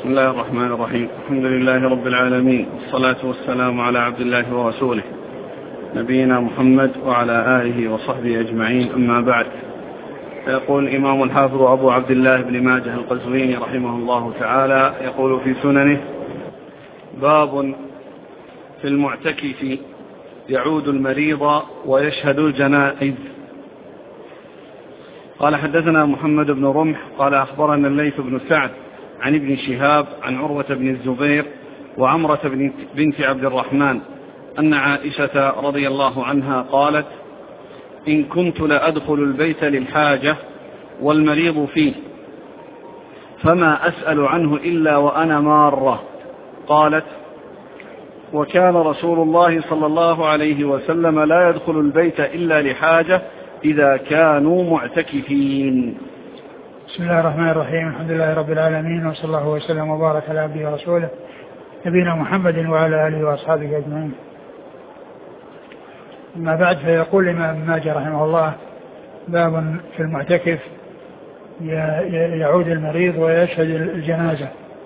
بسم الله الرحمن الرحيم. الحمد لله رب العالمين، والصلاة والسلام على عبد الله ورسوله نبينا محمد وعلى آله وصحبه أجمعين، أما بعد. يقول الإمام الحافظ أبو عبد الله بن ماجه القزويني رحمه الله تعالى يقول في سننه: باب في المعتكف يعود المريض ويشهد الجنائز. قال: حدثنا محمد بن رمح قال: أخبرنا الليث بن سعد عن ابن شهاب عن عروة بن الزبير وعمرة بنت عبد الرحمن أن عائشة رضي الله عنها قالت: إن كنت لأدخل البيت للحاجة والمريض فيه فما أسأل عنه إلا وأنا مارة. قالت: وكان رسول الله صلى الله عليه وسلم لا يدخل البيت إلا لحاجة إذا كانوا معتكفين. بسم الله الرحمن الرحيم. الحمد لله رب العالمين، وصلى الله وسلم وبارك على عبده ورسوله نبينا محمد وعلى آله وأصحابه أجمعين. أما بعد، فيقول الإمام ابن ماجه رحمه الله: باب في المعتكف يعود المريض ويشهد الجنازة.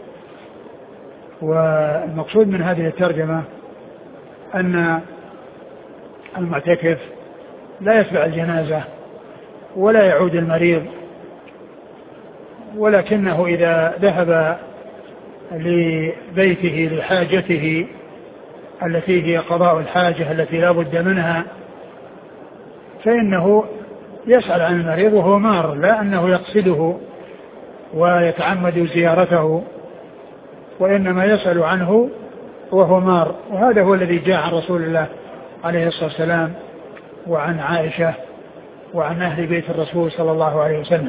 والمقصود من هذه الترجمة أن المعتكف لا يتبع الجنازة ولا يعود المريض، ولكنه إذا ذهب لبيته لحاجته التي هي قضاء الحاجة التي لا بد منها، فإنه يسأل عن المريض وهو مار، لا أنه يقصده ويتعمد زيارته، وإنما يسأل عنه وهو مار. وهذا هو الذي جاء عن رسول الله عليه الصلاة والسلام وعن عائشة وعن أهل بيت الرسول صلى الله عليه وسلم.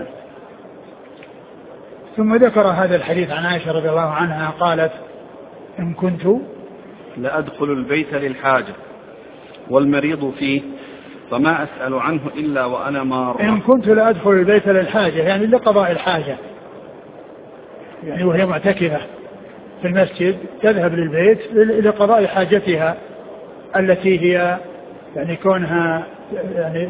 ثم ذكر هذا الحديث عن عائشة رضي الله عنها قالت: إن كنت لأدخل البيت للحاجة والمريض فيه فما أسأل عنه إلا وأنا مار. إن كنت لأدخل البيت للحاجة يعني لقضاء الحاجة، يعني وهي معتكفة في المسجد تذهب للبيت لقضاء حاجتها التي هي يعني كونها يعني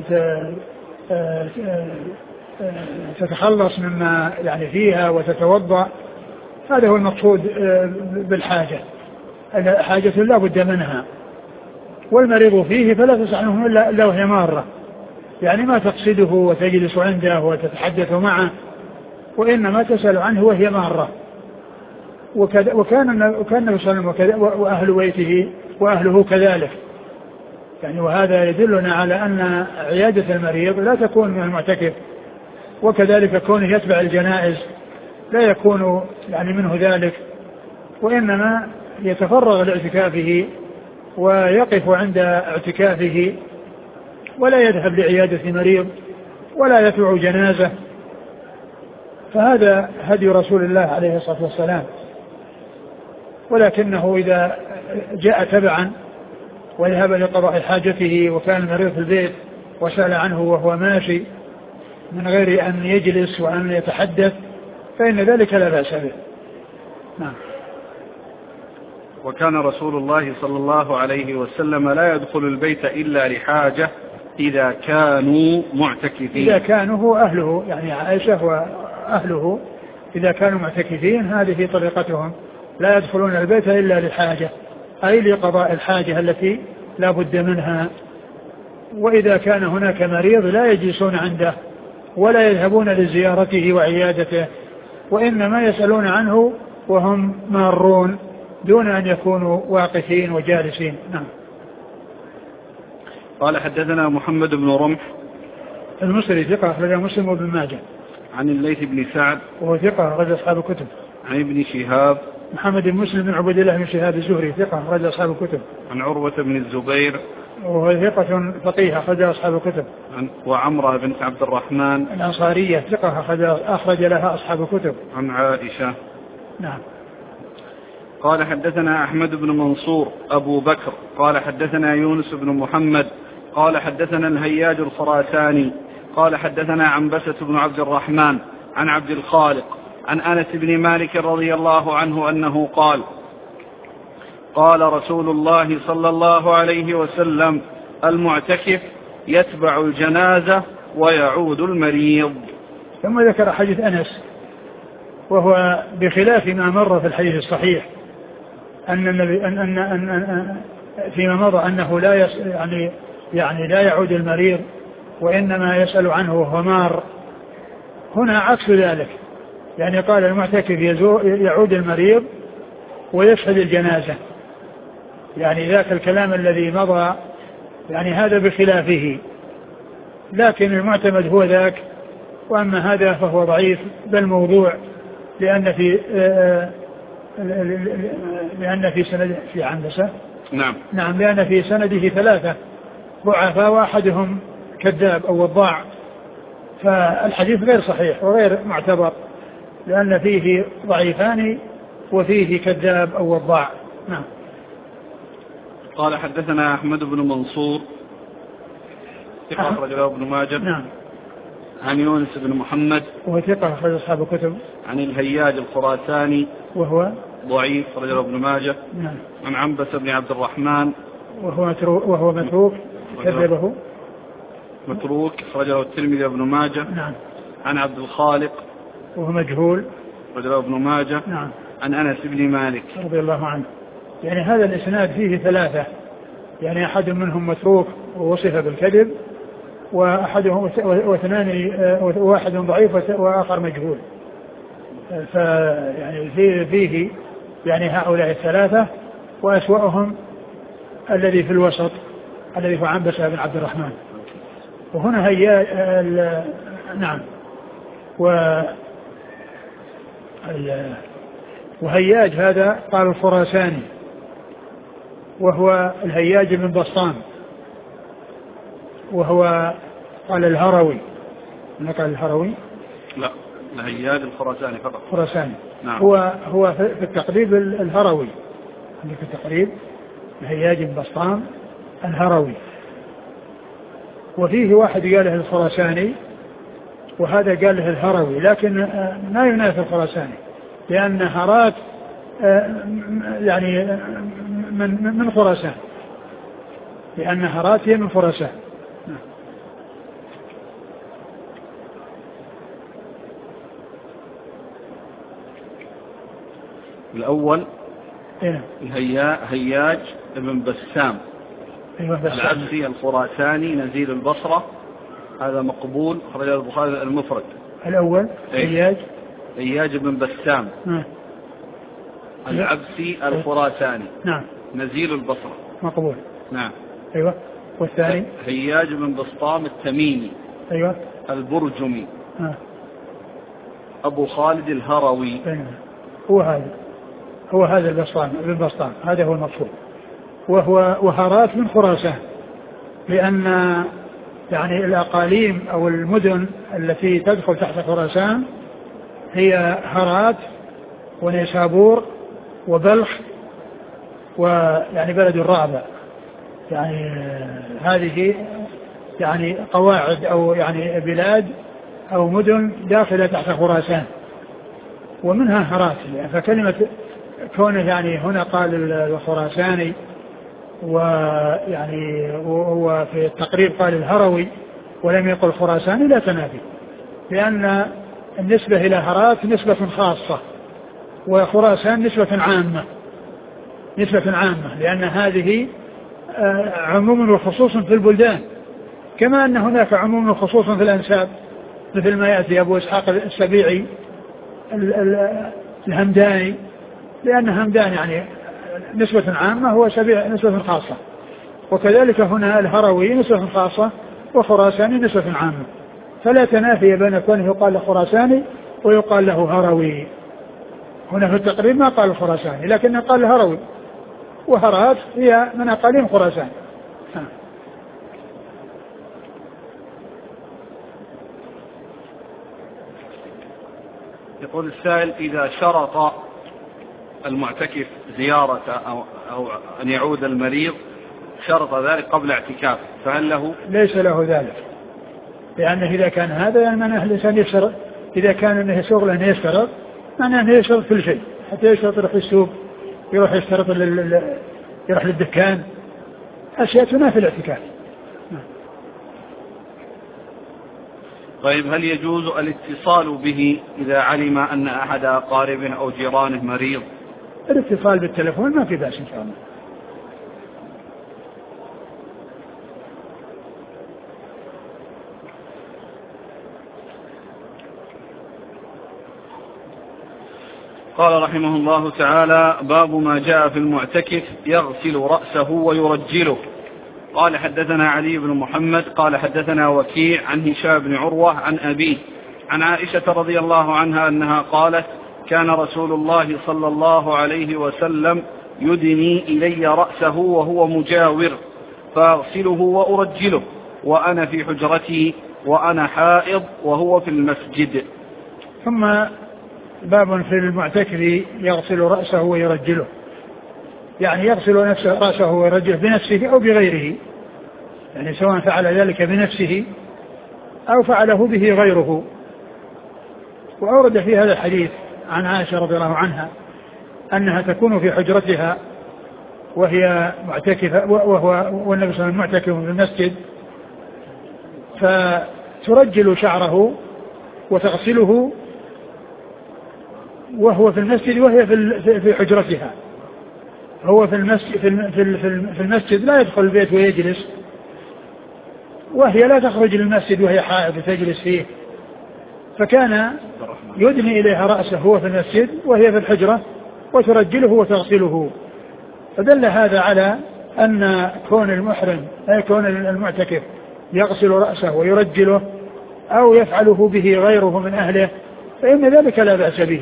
تتخلص مما يعني فيها وتتوضأ. هذا هو المقصود بالحاجة، حاجة لا بد منها. والمريض فيه فلا تسأل عنه إلا وهي مارة، يعني ما تقصده وتجلس عنده وتتحدث معه، وإنما تسأل عنه وهي مارة. وكان النبي صلى الله عليه وسلم وأهل بيته وأهله كذلك يعني. وهذا يدلنا على أن عيادة المريض لا تكون من المعتكف، وكذلك كونه يتبع الجنائز لا يكون يعني منه ذلك، وإنما يتفرغ لاعتكافه ويقف عند اعتكافه، ولا يذهب لعيادة مريض ولا يتبع جنازة. فهذا هدي رسول الله عليه الصلاة والسلام. ولكنه إذا جاء تبعا وذهب لقضاء حاجته وكان المريض في البيت وسأل عنه وهو ماشي من غير أن يجلس وأن يتحدث فإن ذلك لا بأس به. نعم. وكان رسول الله صلى الله عليه وسلم لا يدخل البيت إلا لحاجة إذا كانوا معتكفين. إذا كانوا هو أهله، يعني عائشة وأهله إذا كانوا معتكفين هذه طريقتهم، لا يدخلون البيت إلا لحاجة، أي لقضاء الحاجة التي لا بد منها. وإذا كان هناك مريض لا يجلسون عنده ولا يذهبون لزيارته وعيادته، وإنما يسألون عنه وهم مارون دون أن يكونوا واقفين وجالسين. نعم. قال: حدثنا محمد بن رمح المصري ثقة أخرج مسلم وابن ماجه. عن الليث بن سعد وهو ثقة أخرج أصحاب الكتب. عن ابن شهاب محمد بن مسلم بن عبد الله بن شهاب الزهري ثقة أخرج أصحاب الكتب. عن عروة بن الزبير وهو ثقة فقيه أخرج أصحاب الكتب. وعمرة بنت عبد الرحمن الأنصارية ثقة أخرج لها أصحاب الكتب. عن عائشة. نعم. قال: حدثنا أحمد بن منصور أبو بكر قال: حدثنا يونس بن محمد قال: حدثنا الهياج الخراساني قال: حدثنا عنبسة بن عبد الرحمن عن عبد الخالق عن أنس بن مالك رضي الله عنه أنه قال: قال رسول الله صلى الله عليه وسلم: المعتكف يتبع الجنازة ويعود المريض. ثم ذكر حديث أنس وهو بخلاف ما مر في الحديث الصحيح أن النبي أن فيما مضى أنه لا يعني لا يعود المريض وإنما يسأل عنه وهو مار. هنا عكس ذلك، يعني قال المعتكف يعود المريض ويشهد الجنازة، يعني ذاك الكلام الذي مضى يعني هذا بخلافه، لكن المعتمد هو ذاك، وأما هذا فهو ضعيف بل موضوع، لأن في سند في عنبسة نعم لأن في سنده 3 ضعفاء وأحدهم كذاب أو وضاع، فالحديث غير صحيح وغير معتبر لأن فيه ضعيفان وفيه كذاب أو وضاع. نعم. قال حدثنا أحمد بن منصور ثقة أخرجه ابن ماجه. نعم. عن يونس بن محمد وهو ثقة أخرج أصحاب الكتب. عن الهياج الخراساني وهو ضعيف أخرجه ابن ماجه. نعم. عن عنبسة بن عبد الرحمن وهو متروك كذبه متروك أخرجه الترمذي وابن ماجه. نعم. عن عبد الخالق وهو مجهول أخرجه ابن ماجه. نعم. عن أنس بن مالك رضي الله عنه. يعني هذا الإسناد فيه 3، يعني أحد منهم متروك ووصف بالكذب، وأحدهم واحد ضعيف وآخر مجهول، فيعني فيه يعني هؤلاء 3 وأسوأهم الذي في الوسط الذي هو عنبسة بن عبد الرحمن. وهنا نعم وهياج هذا قال الخراساني وهو الهياج بن بسطام، وهو قال الهروي. نقل الهروي لا الهياج الخراساني فقط خراساني. نعم. هو في التقريب الهروي، عندك التقريب الهياج بن بسطام الهروي، وفيه واحد قال له الخراساني وهذا قال له الهروي، لكن ما ينافي الخراساني لأن هرات يعني من خراسان، لأن هرات هي من خراسان. الأول هياج بن بسام العبسي الخراساني نزيل البصرة، هذا مقبول أخرجه البخاري المفرد. الأول هياج بن بسام العبسي الخراساني نعم نزيل البصرة مقبول. نعم. أيوة. والثاني هياج بن بسطام التميمي أيوة البرجمي أبو خالد الهروي. هو هذا بن بسطام هذا هو المقصود، وهرات من خراسان، لأن يعني الأقاليم أو المدن التي تدخل تحت خراسان هي هرات ونيسابور وبلخ ويعني بلد الرعبة، يعني هذه يعني قواعد أو يعني بلاد أو مدن داخلة تحت خراسان ومنها هرات. فكلمة كونه يعني هنا قال الخراساني ويعني هو في التقريب قال الهروي ولم يقل خراساني لا تنافي، لأن النسبة إلى هرات نسبة خاصة وخراسان نسبة عامة، لأن هذه عموم وخصوص في البلدان، كما أن هناك عموم وخصوص في الأنساب، مثل ما يأتي أبو إسحاق السبيعي الهمداني، لأن همدان يعني نسبة عامة هو سبيع نسبة خاصة، وكذلك هنا الهروي نسبة خاصة وخراساني نسبة عامة، فلا تنافي بين كونه يقال له خراساني ويقال له هروي. هنا في التقريب ما قال الخراساني لكن قال الهروي، وهرات هي من أقاليم خراسان. يقول السائل: إذا شرط المعتكف زيارة أو أن يعود المريض شرط ذلك قبل اعتكاف، فهل له؟ ليس له ذلك، لأنه إذا كان هذا يعني معناه الإنسان يشترط، إذا كان أنه شغله أنه يشترط معناه أنه يشترط كل شيء، حتى يشترط يروح السوق، يروح يشترط يروح للدكان، أشياء تنافي الاعتكاف. طيب هل يجوز الاتصال به إذا علم أن أحد أقاربه أو جيرانه مريض؟ الاتصال بالتلفون ما في بأس إن شاء الله. قال رحمه الله تعالى: باب ما جاء في المعتكف يغسل رأسه ويرجله. قال حدثنا علي بن محمد قال حدثنا وكيع عن هشام بن عروة عن أبيه عن عائشة رضي الله عنها أنها قالت: كان رسول الله صلى الله عليه وسلم يدني إلي رأسه وهو مجاور فأغسله وأرجله وأنا في حجرتي وأنا حائض وهو في المسجد. ثم باب في المعتكف يغسل رأسه ويرجله، يعني يغسل رأسه ويرجله بنفسه أو بغيره، يعني سواء فعل ذلك بنفسه أو فعله به غيره. وأورد في هذا الحديث عن عائشة رضي الله عنها أنها تكون في حجرتها وهي معتكفة والنبي صلى الله عليه وسلم معتكف في المسجد، فترجل شعره وتغسله وهو في المسجد وهي في حجرتها. هو في المسجد لا يدخل البيت ويجلس، وهي لا تخرج للمسجد وهي حائض تجلس فيه، فكان يدني إليها رأسه هو في المسجد وهي في الحجرة وترجله وتغسله. فدل هذا على أن كون المعتكف يغسل رأسه ويرجله أو يفعله به غيره من أهله فإن ذلك لا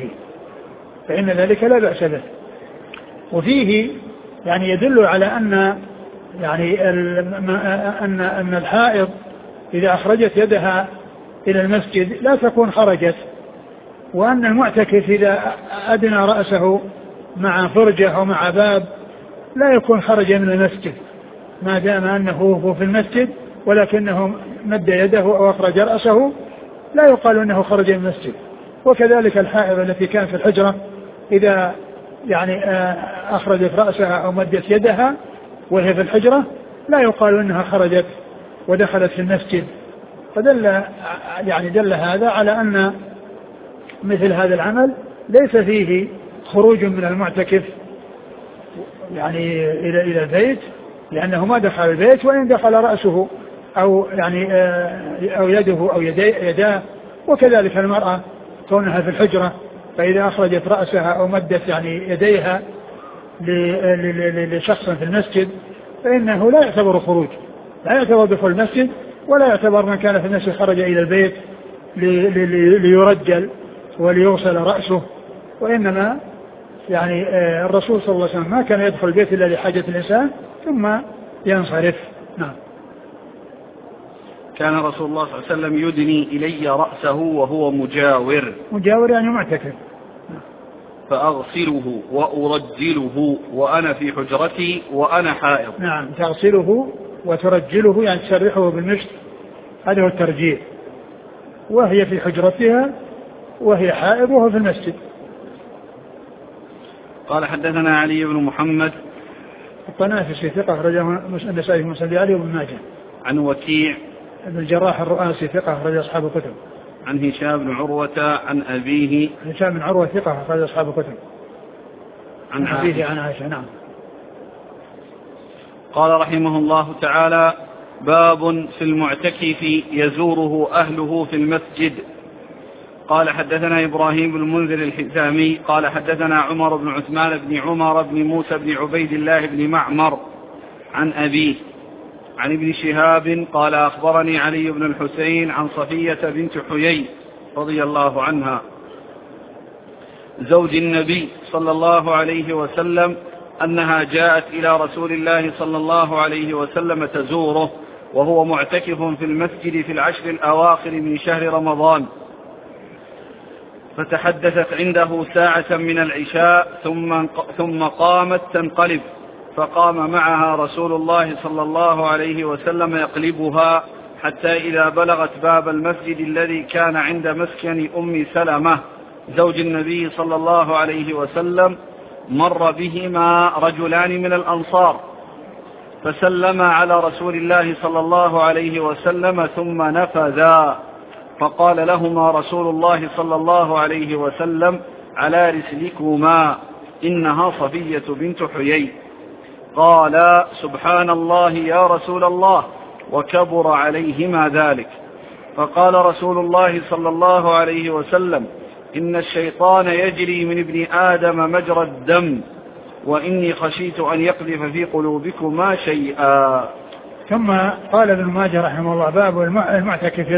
بأس به. وفيه يعني يدل على أن يعني أن الحائض إذا أخرجت يدها إلى المسجد لا تكون خرجت، وأن المعتكف إذا أدنى رأسه مع فرجة أو مع باب لا يكون خرج من المسجد ما دام أنه هو في المسجد، ولكنه مد يده أو أخرج رأسه لا يقال أنه خرج من المسجد. وكذلك الحائض التي كانت في الحجرة إذا يعني أخرجت رأسها أو مدت يدها وهي في الحجرة لا يقال أنها خرجت ودخلت في المسجد. دل هذا على أن مثل هذا العمل ليس فيه خروج من المعتكف يعني إلى البيت، لأنه ما دخل البيت، وإن دخل رأسه أو يعني أو يده أو يداه. وكذلك المرأة كونها في الحجرة فإذا أخرجت رأسها أو مدت يعني يديها لشخص في المسجد فإنه لا يعتبر خروج، لا يعتبر دخول المسجد، ولا يعتبر من كان في المسجد خرج إلى البيت ليرجل وليغسل رأسه. وإنما يعني الرسول صلى الله عليه وسلم ما كان يدخل البيت إلا لحاجة الإنسان ثم ينصرف. نعم. كان رسول الله صلى الله عليه وسلم يدني إلي رأسه وهو مجاور يعني معتكف، فأغسله وأرجله وأنا في حجرتي وأنا حائض. نعم، تغسله وترجله يعني تسرحه بالمشط، هذا هو الترجيل، وهي في حجرتها وهي حائض وهو في المسجد. قال حدثنا علي بن محمد الطنافسي ثقة أخرجه النسائي في مسند علي وابن ماجه. عن وكيع ابن الجراح الرؤاسي ثقة أخرج أصحاب الكتب. عن هشام بن عروة عن أبيه. هشام بن عروة ثقة أخرج أصحاب الكتب. عن أبيه عن عائشة. نعم. قال رحمه الله تعالى: باب في المعتكف يزوره أهله في المسجد. قال حدثنا إبراهيم بن المنذر الحزامي قال حدثنا عمر بن عثمان بن عمر بن موسى بن عبيد الله بن معمر عن أبيه عن ابن شهاب قال أخبرني علي بن الحسين عن صفية بنت حيي رضي الله عنها زوج النبي صلى الله عليه وسلم أنها جاءت إلى رسول الله صلى الله عليه وسلم تزوره وهو معتكف في المسجد في العشر الأواخر من شهر رمضان، فتحدثت عنده ساعة من العشاء ثم قامت تنقلب، فقام معها رسول الله صلى الله عليه وسلم يقلبها حتى إذا بلغت باب المسجد الذي كان عند مسكن أم سلمة زوج النبي صلى الله عليه وسلم مر بهما رجلان من الأنصار فسلما على رسول الله صلى الله عليه وسلم ثم نفذا، فقال لهما رسول الله صلى الله عليه وسلم: على رسلكما، إنها صفية بنت حيي. قال: سبحان الله يا رسول الله، وكبر عليهما ذلك. فقال رسول الله صلى الله عليه وسلم: إن الشيطان يجري من ابن آدم مجرى الدم، وإني خشيت أن يقذف في قلوبكما شيئا. ثم قال ابن ماجه رحمه الله: باب المعتكف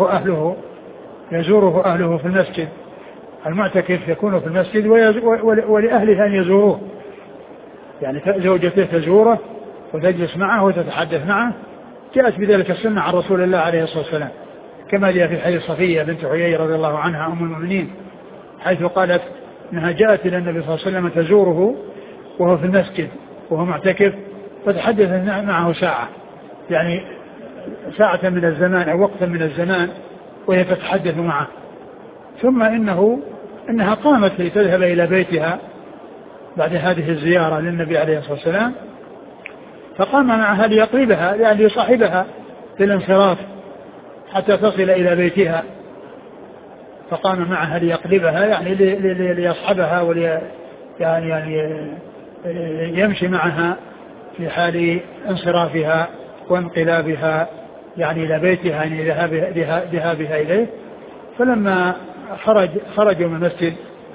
يزوره أهله في المسجد. المعتكف يكون في المسجد ولأهله أن يزوروه، يعني زوجته تزوره وتجلس معه وتتحدث معه. جاءت بذلك السنة عن رسول الله عليه الصلاة والسلام، كما جاء في حديث صفية بنت حيي رضي الله عنها أم المؤمنين، حيث قالت أنها جاءت إلى النبي صلى الله عليه وسلم تزوره وهو في المسجد وهو معتكف، فتحدث معه ساعة، يعني ساعة من الزمان أو وقتا من الزمان، وهي تتحدث معه. ثم إنها قامت لتذهب إلى بيتها بعد هذه الزيارة للنبي عليه الصلاة والسلام، فقام معها ليقربها، يعني ليصاحبها للانصراف حتى تصل إلى بيتها. فقام معها ليقربها، يعني ليصحبها يعني يمشي معها في حال انصرافها وانقلابها يعني إلى بيتها، يعني ذهابها إليه. فلما خرجوا من المسجد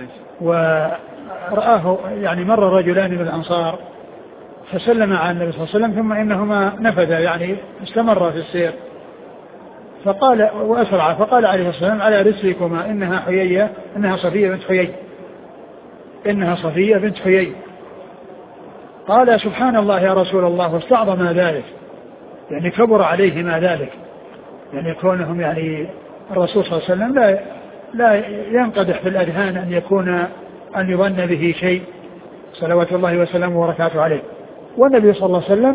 ورآه، يعني مر رجلان من الأنصار فسلم على النبي صلى الله عليه وسلم، ثم إنهما نفذا، يعني استمر في السير. فقال وأسرع، فقال عليه الصلاة والسلام: على رسلكما، إنها صفية بنت حيي، إنها صفية بنت حيي. قال: سبحان الله يا رسول الله، واستعظم ذلك، يعني كبر عليهما ذلك، يعني كونهم، يعني الرسول صلى الله عليه وسلم لا ينقدح في الأذهان أن يظن به شيء، صلوات الله وسلامه وبركاته عليه. والنبي صلى الله عليه وسلم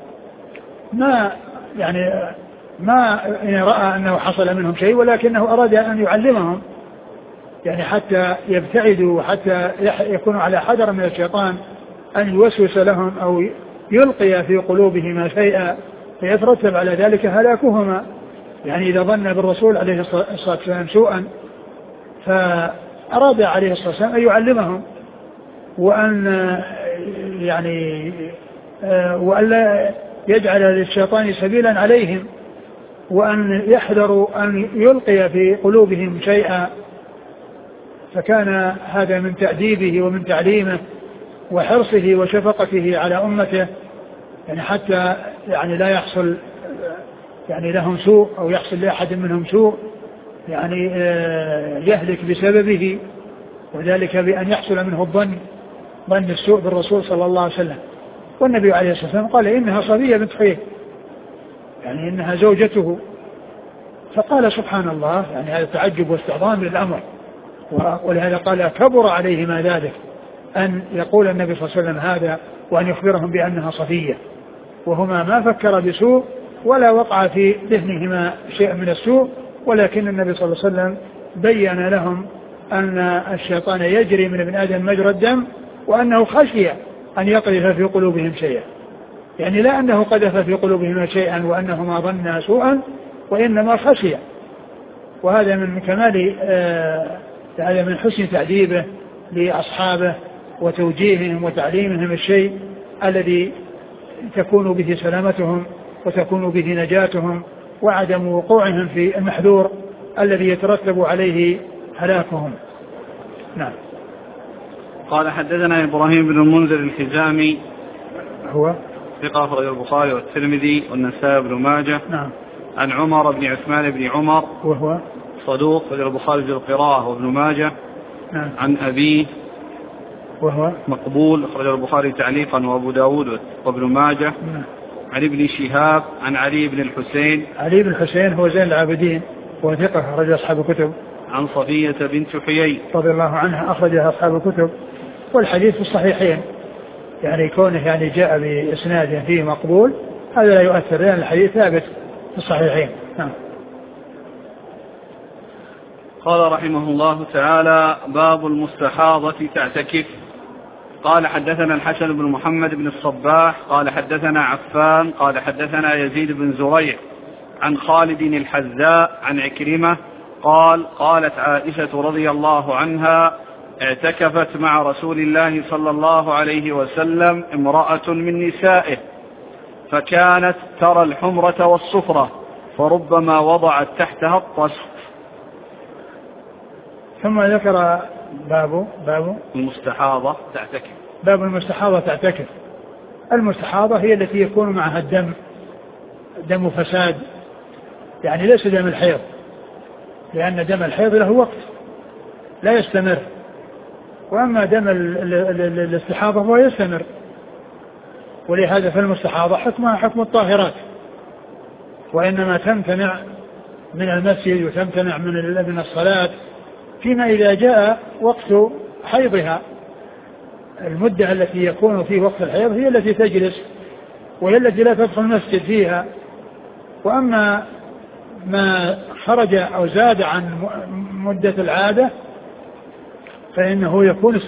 ما رأى أنه حصل منهم شيء، ولكنه أراد أن يعلمهم، يعني حتى يبتعدوا، حتى يكونوا على حذر من الشيطان أن يوسوس لهم أو يلقي في قلوبهما شيئا فيترتب على ذلك هلاكهما. يعني إذا ظن بالرسول عليه الصلاة والسلام سوءا، فأراد عليه الصلاة والسلام أن يعلمهم، وألا يجعل للشيطان سبيلا عليهم، وأن يحذروا أن يلقي في قلوبهم شيئا. فكان هذا من تأديبه ومن تعليمه وحرصه وشفقته على أمته، يعني حتى يعني لا يحصل يعني لهم سوء أو يحصل لأحد منهم سوء، يعني يهلك بسببه، وذلك بأن يحصل منه ظن السوء بالرسول صلى الله عليه وسلم. والنبي عليه الصلاة والسلام قال: إنها صفية بنت حيي، يعني إنها زوجته. فقال: سبحان الله، يعني هذا تعجب واستعظام للأمر، ولهذا قال: كبر عليهما ذلك، أن يقول النبي صلى الله عليه وسلم هذا وأن يخبرهم بأنها صفية، وهما ما فكر بسوء ولا وقع في ذهنهما شيء من السوء، ولكن النبي صلى الله عليه وسلم بين لهم أن الشيطان يجري من ابن آدم مجرى الدم، وأنه خشي أن يقذف في قلوبهم شيئا، يعني لا أنه قذف في قلوبهما شيئا وأنهما ظنا سوءا، وإنما خشي. وهذا من كمال هذا من حسن تعذيبه لأصحابه وتوجيههم وتعليمهم الشيء الذي تكون به سلامتهم وتكون به نجاتهم وعدم وقوعهم في المحذور الذي يترتب عليه هلاكهم. نعم. قال: حدثنا إبراهيم بن المنذر الحزامي، هو ثقة أخرج البخاري والترمذي والنسائي بن ماجه. نعم. عن عمر بن عثمان بن عمر، وهو صدوق أخرج البخاري في القراءة وابن ماجه. نعم. عن أبيه، وهو مقبول أخرج البخاري تعليقا وأبو داود وابن ماجه. نعم. عن ابن شهاب عن علي بن الحسين، علي بن الحسين هو زين العابدين وثقة أخرج أصحاب الكتب. عن صفية بنت حيي رضي الله عنها أخرجها أصحاب الكتب، والحديث في الصحيحين، يعني كونه يعني جاء بإسناد فيه مقبول هذا لا يؤثر، لأن الحديث ثابت في الصحيحين. نعم. قال رحمه الله تعالى: باب المستحاضة تعتكف. قال: حدثنا الحسن بن محمد بن الصباح قال حدثنا عفان قال حدثنا يزيد بن زريع عن خالد الحذاء عن عكرمة قال: قالت عائشة رضي الله عنها: اعتكفت مع رسول الله صلى الله عليه وسلم امرأة من نسائه، فكانت ترى الحمرة والصفرة، فربما وضعت تحتها الطست. ثم ذكر باب المستحاضة تعتكف. باب المستحاضة تعتكف. المستحاضة هي التي يكون معها الدم، دم فساد، يعني ليس دم الحيض، لأن دم الحيض له وقت لا يستمر، وأما دم الاستحاضة هو يستمر. ولهذا فالمستحاضة حكمها حكم الطاهرات، وإنما تمتنع من المسجد وتمتنع من الصلاة فيما إذا جاء وقت حيضها. المدة التي يكون في وقت الحيض هي التي تجلس، وهي التي لا تدخل المسجد فيها. وأما ما خرج أو زاد عن مدة العادة فإنه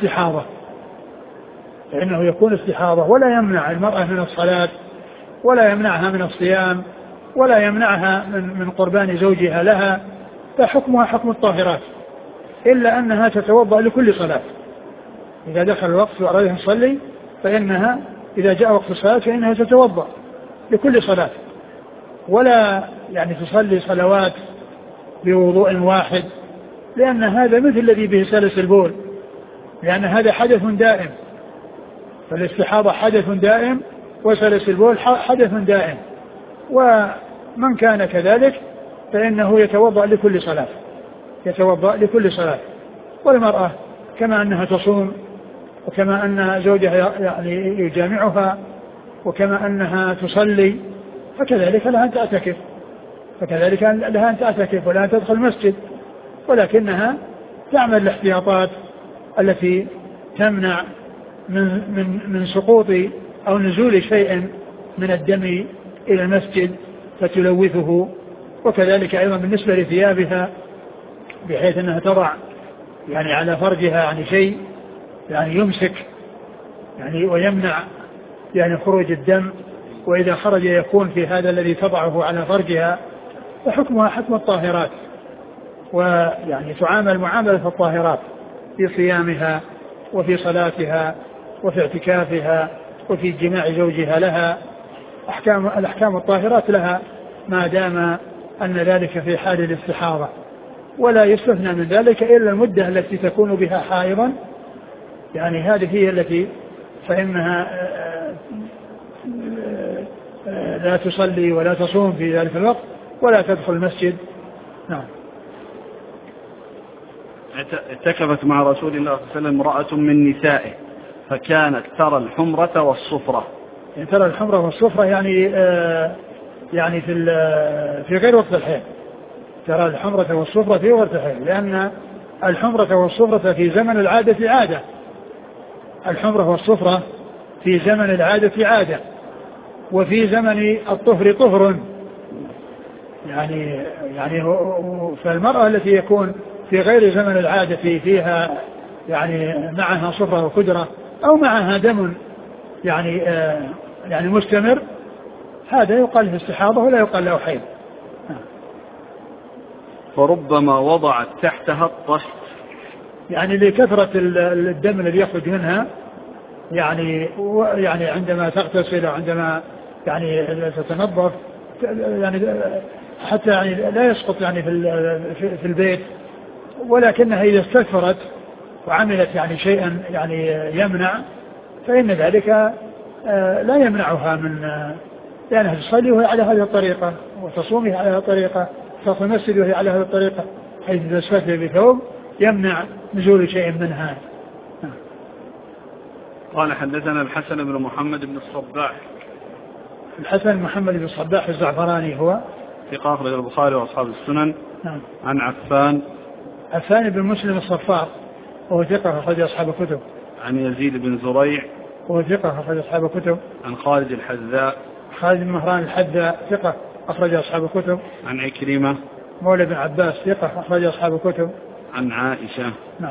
يكون استحاضة، ولا يمنع المرأة من الصلاة، ولا يمنعها من الصيام، ولا يمنعها من قربان زوجها لها، فحكمها حكم الطاهرات، إلا أنها تتوضأ لكل صلاة. إذا دخل الوقت وأرادها تصلي فإنها إذا جاء وقت الصلاة فإنها تتوضأ لكل صلاة، ولا يعني تصلي صلوات بوضوء واحد، لأن هذا مثل الذي به سلس البول، لأن هذا حدث دائم. فالاستحاضة حدث دائم، وسلس البول حدث دائم. ومن كان كذلك فإنه يتوضأ لكل صلاة. والمرأة كما أنها تصوم، وكما أن زوجها يعني يجامعها، وكما أنها تصلي، فكذلك لها أن تعتكف ولا تدخل المسجد، ولكنها تعمل الاحتياطات التي تمنع من سقوط أو نزول شيء من الدم إلى المسجد فتلوثه. وكذلك أيضا بالنسبة لثيابها، بحيث أنها تضع يعني على فرجها يعني شيء يعني يمسك يعني ويمنع يعني خروج الدم، وإذا خرج يكون في هذا الذي تضعه على فرجها، فحكمها حكم الطاهرات، ويعني تعامل معاملة الطاهرات في صيامها وفي صلاتها وفي اعتكافها وفي جماع زوجها لها. الأحكام الطاهرات لها ما دام أن ذلك في حال الاستحاضة، ولا يستثنى من ذلك إلا المدة التي تكون بها حائضا، يعني هذه هي التي فإنها لا تصلي ولا تصوم في ذلك الوقت ولا تدخل المسجد. نعم. اعتكفت مع رسول الله صلى الله عليه وسلم امرأة من نسائه، فكانت ترى الحمرة والصفرة. يعني ترى الحمرة والصفرة يعني في غير وقت الحيض، ترى الحمرة والصفرة في وقت الحيض، لأن الحمرة والصفرة في زمن العادة عادة. الحمرة والصفرة في زمن العادة عادة، وفي زمن الطهر طهر. يعني فالمرأة التي يكون في غير زمن العادة فيها يعني معها صفرة وكدرة أو معها دم يعني مستمر، هذا يقال له استحاضة ولا يقال له حيض. فربما وضعت تحتها الطست، يعني لكثرة الدم الذي يخرج منها، يعني عندما تغتسل وعندما يعني تتنظف، يعني حتى يعني لا يسقط يعني في البيت، ولكنها إذا استكثرت وعملت يعني شيئا يعني يمنع، فإن ذلك لا يمنعها من لأنها تصلي وهي على هذه الطريقة، وتصومها على هذه الطريقة، تدخل المسجد وهي على هذه الطريقة، حيث إذا استكثر بثوب يمنع نزول شيء منها. قال: حدثنا الحسن بن محمد بن الصباح. الحسن بن محمد بن الصباح الزعفراني هو ثقة أخرج البخاري وأصحاب السنن. نعم. عن عفان بن مسلم الصفار وهو ثقة أخرج أصحاب الكتب. عن يزيد بن زريع وهو ثقة أخرج أصحاب الكتب. عن خالد الحذاء بن مهران الحذاء ثقة أخرج أصحاب الكتب. عن عكرمة مولى بن عباس ثقة أخرج أصحاب الكتب. عن عائشة. نعم.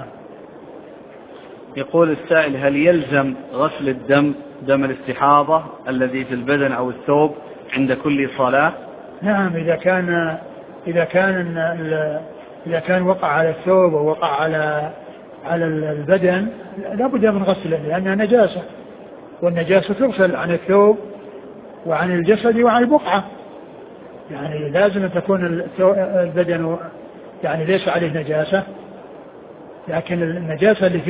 يقول السائل: هل يلزم غسل دم الاستحاضة الذي في البدن أو الثوب عند كل صلاة؟ نعم، إذا كان إذا كان وقع على الثوب أو وقع على البدن لا بد من غسله لأنها نجاسة، والنجاسة تغسل عن الثوب وعن الجسد وعن البقعة. يعني لازم أن تكون البدن يعني ليس عليه نجاسة، لكن النجاسة اللي في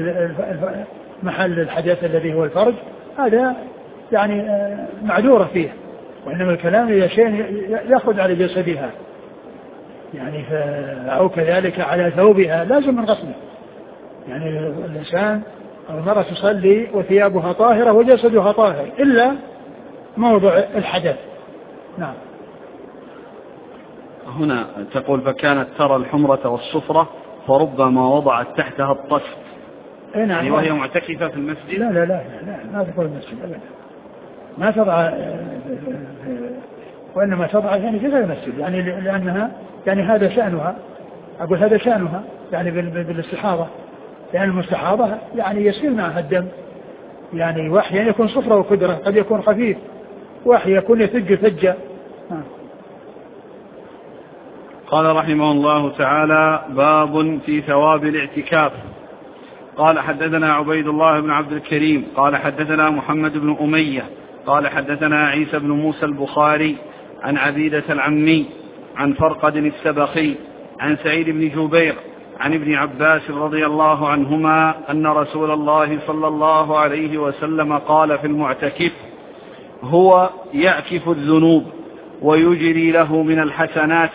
محل الحدث الذي هو الفرج هذا يعني معذورة فيه، وإنما الكلام إذا شيء يأخذ على جسدها يعني أو كذلك على ثوبها لازم من غسله. يعني الإنسان أو المرأة تصلي وثيابها طاهرة وجسدها طاهر إلا موضع الحدث. نعم. هنا تقول فكانت ترى الحمرة والصفرة فربما وضعت تحتها الطشت. نعم. يعني وهي معتكفة في المسجد؟ لا لا لا لا ما تقول المسجد أبدا، ما تضع، وإنما تضع يعني في غير المسجد، يعني لأنها يعني هذا شأنها، أقول هذا شأنها يعني بالاستحاضة، لأن المستحاضة يعني يسير معها الدم، يعني وأحيانا يكون صفرة وكدرة، قد يكون خفيف، وأحيانا يكون يثج ثجة. قال رحمه الله تعالى: باب في ثواب الاعتكاف. قال حدثنا عبيد الله بن عبد الكريم قال حدثنا محمد بن أمية قال حدثنا عيسى بن موسى البخاري عن عبيدة العمي عن فرقد السبخي عن سعيد بن جبير عن ابن عباس رضي الله عنهما أن رسول الله صلى الله عليه وسلم قال في المعتكف: هو يعكف الذنوب ويجري له من الحسنات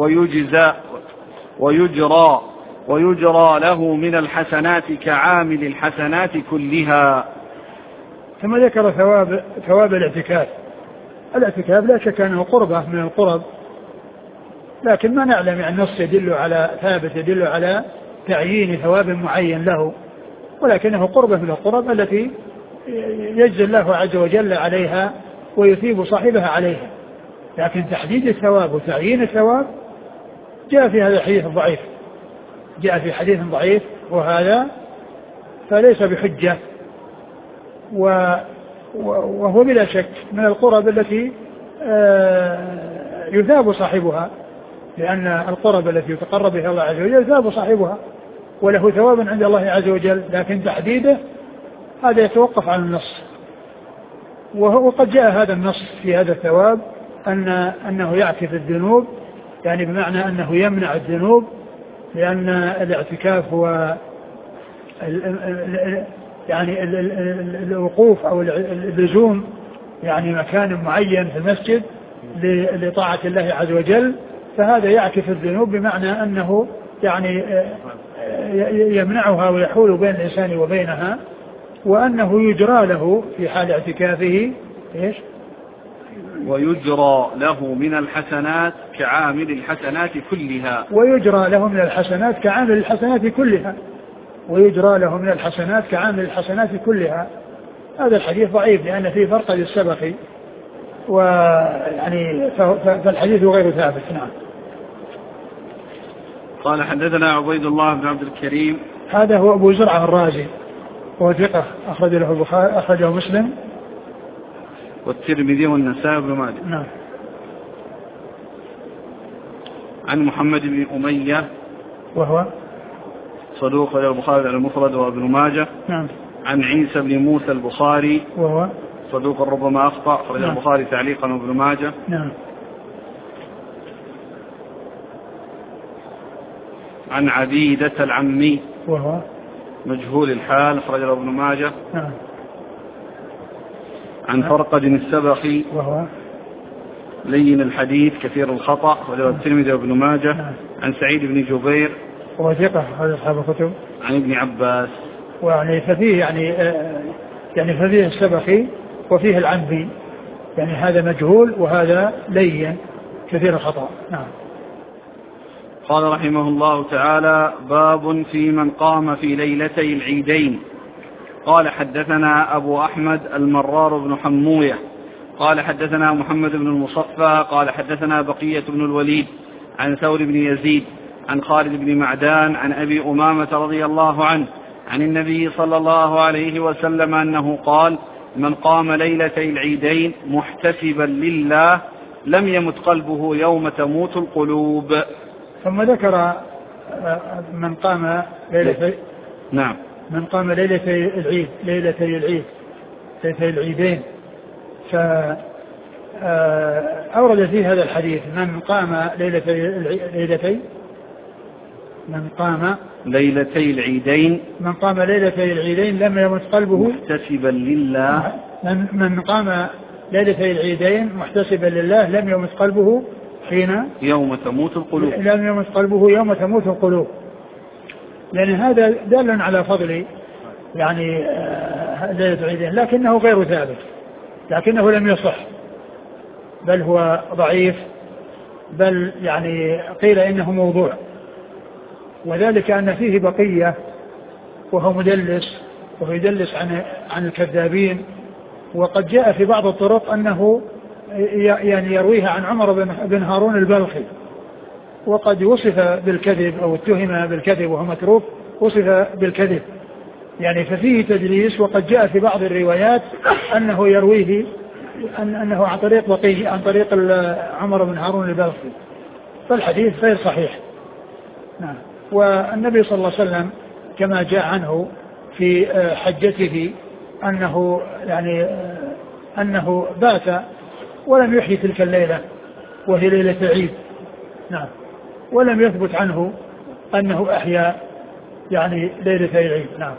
ويجرى له من الحسنات كعامل الحسنات كلها. ثم ذكر ثواب الاعتكاف. الاعتكاف لا شك أنه قربة من القرب، لكن ما نعلم يعني النص يدل على ثابت يدل على تعيين ثواب معين له، ولكنه قربة من القرب التي يجزي الله عز وجل عليها ويثيب صاحبها عليها. لكن تحديد الثواب وتعيين الثواب جاء في هذا الحديث الضعيف، جاء في حديث ضعيف، وهذا فليس بحجة، وهو بلا شك من القرب التي يثاب صاحبها، لأن القرب التي يتقرب بها الله عز وجل يثاب صاحبها وله ثواب عند الله عز وجل، لكن تحديده هذا يتوقف عن النص. وقد جاء هذا النص في هذا الثواب أنه يعكف الذنوب، يعني بمعنى أنه يمنع الذنوب، لأن الاعتكاف هو يعني الوقوف أو اللزوم يعني مكان معين في المسجد لطاعة الله عز وجل، فهذا يعكف الذنوب بمعنى أنه يعني يمنعها ويحول بين الإنسان وبينها، وأنه يجرى له في حال اعتكافه إيش؟ ويجرى له من الحسنات كعامل الحسنات كلها. ويجرى له من الحسنات كعامل الحسنات كلها. ويجرى له من الحسنات كعامل الحسنات كلها. هذا الحديث ضعيف لأن فيه فرقد السبخي، ويعني فالحديث غير ثابت. نعم. قال حدثنا عبيد الله بن عبد الكريم، هذا هو أبو زرعة الرازي، هو ثقة، أخرج له البخاري، أخرجه مسلم والترمذي والنسائي بن ماجه. نعم. عن محمد بن أمية وهو صدوق له البخاري المفرد وابن ماجه. نعم. عن عيسى بن موسى البخاري وهو صدوق ربما أخطأ، أخرج نعم. البخاري تعليقا وابن ماجه. نعم. عن عبيدة العمي وهو مجهول الحال، أخرج ابن ماجه. نعم. عن فرقد السبخي وهو لين الحديث كثير الخطأ، أخرج الترمذي وابن ماجه. نعم. عن سعيد بن جبير وهو ثقة، هذا أصحاب الكتب. عن ابن عباس. ويعني ففيه يعني ففيه السبخي وفيه العمي، يعني هذا مجهول وهذا لين كثير الخطأ. نعم. قال رحمه الله تعالى: باب في من قام في ليلتي العيدين. قال حدثنا أبو أحمد المرار بن حموية قال حدثنا محمد بن المصفى قال حدثنا بقية بن الوليد عن ثور بن يزيد عن خالد بن معدان عن أبي أمامة رضي الله عنه عن النبي صلى الله عليه وسلم أنه قال: من قام ليلتي العيدين محتسبا لله لم يمت قلبه يوم تموت القلوب. ثم ذكر من قام ليلتي نعم من قام ليلتي العيد ليلتي العيدين، فأورد فيه هذا الحديث من قام ليلتي العيدين لم يمت قلبه محتسبا لله. من قام ليلتي العيدين محتسبا لله لم يمت قلبه حين يوم تموت القلوب. لم يمت قلبه يوم تموت القلوب، يعني هذا دال على فضل يعني ليلة العيدين، لكنه غير ثابت، لكنه لم يصح، بل هو ضعيف، بل يعني قيل إنه موضوع، وذلك أن فيه بقية وهو مدلس، وهو يدلس عن الكذابين. وقد جاء في بعض الطرق أنه يعني يرويها عن عمر بن هارون البلخي، وقد وصف بالكذب أو اتهم بالكذب وهو متروك، وصف بالكذب يعني، ففيه تدليس. وقد جاء في بعض الروايات أنه يرويه أنه عن طريق بقية، عن طريق عمر بن هارون البلخي، فالحديث غير صحيح. نعم. والنبي صلى الله عليه وسلم كما جاء عنه في حجته أنه بات ولم يحيي تلك الليلة وهي ليلة عيد. نعم. ولم يثبت عنه أنه أحيا يعني ليلة العيد. نعم.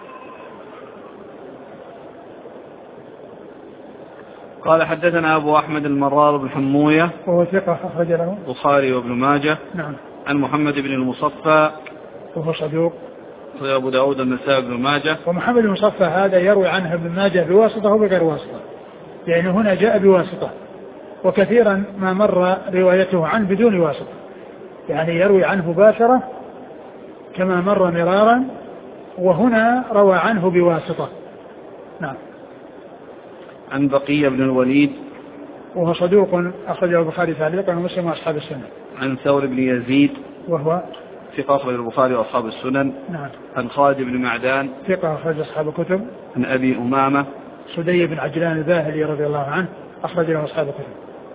قال حدثنا أبو أحمد المرار بن حموية وهو ثقة أخرج له البخاري وابن ماجه. نعم. عن محمد بن المصفى وهو صدوق أبو داود النسائي بن ماجه. ومحمد المصفى هذا يروي عنه ابن ماجه بواسطة وبغير واسطة، يعني هنا جاء بواسطة، وكثيرا ما مر روايته عنه بدون واسطة، يعني يروي عنه مباشرة كما مر مرارا، وهنا روى عنه بواسطة. نعم. عن بقية بن الوليد وهو صدوق أخرجه البخاري تعليقا ومسلم وأصحاب السنة. عن ثور بن يزيد وهو ثقة أخرج البخاري وأصحاب السنن. نعم. عن خالد بن معدان ثقة أخرج أصحاب الكتب. عن أبي أمامة سدي بن عجلان الباهلي رضي الله عنه أخرج له أصحاب الكتب.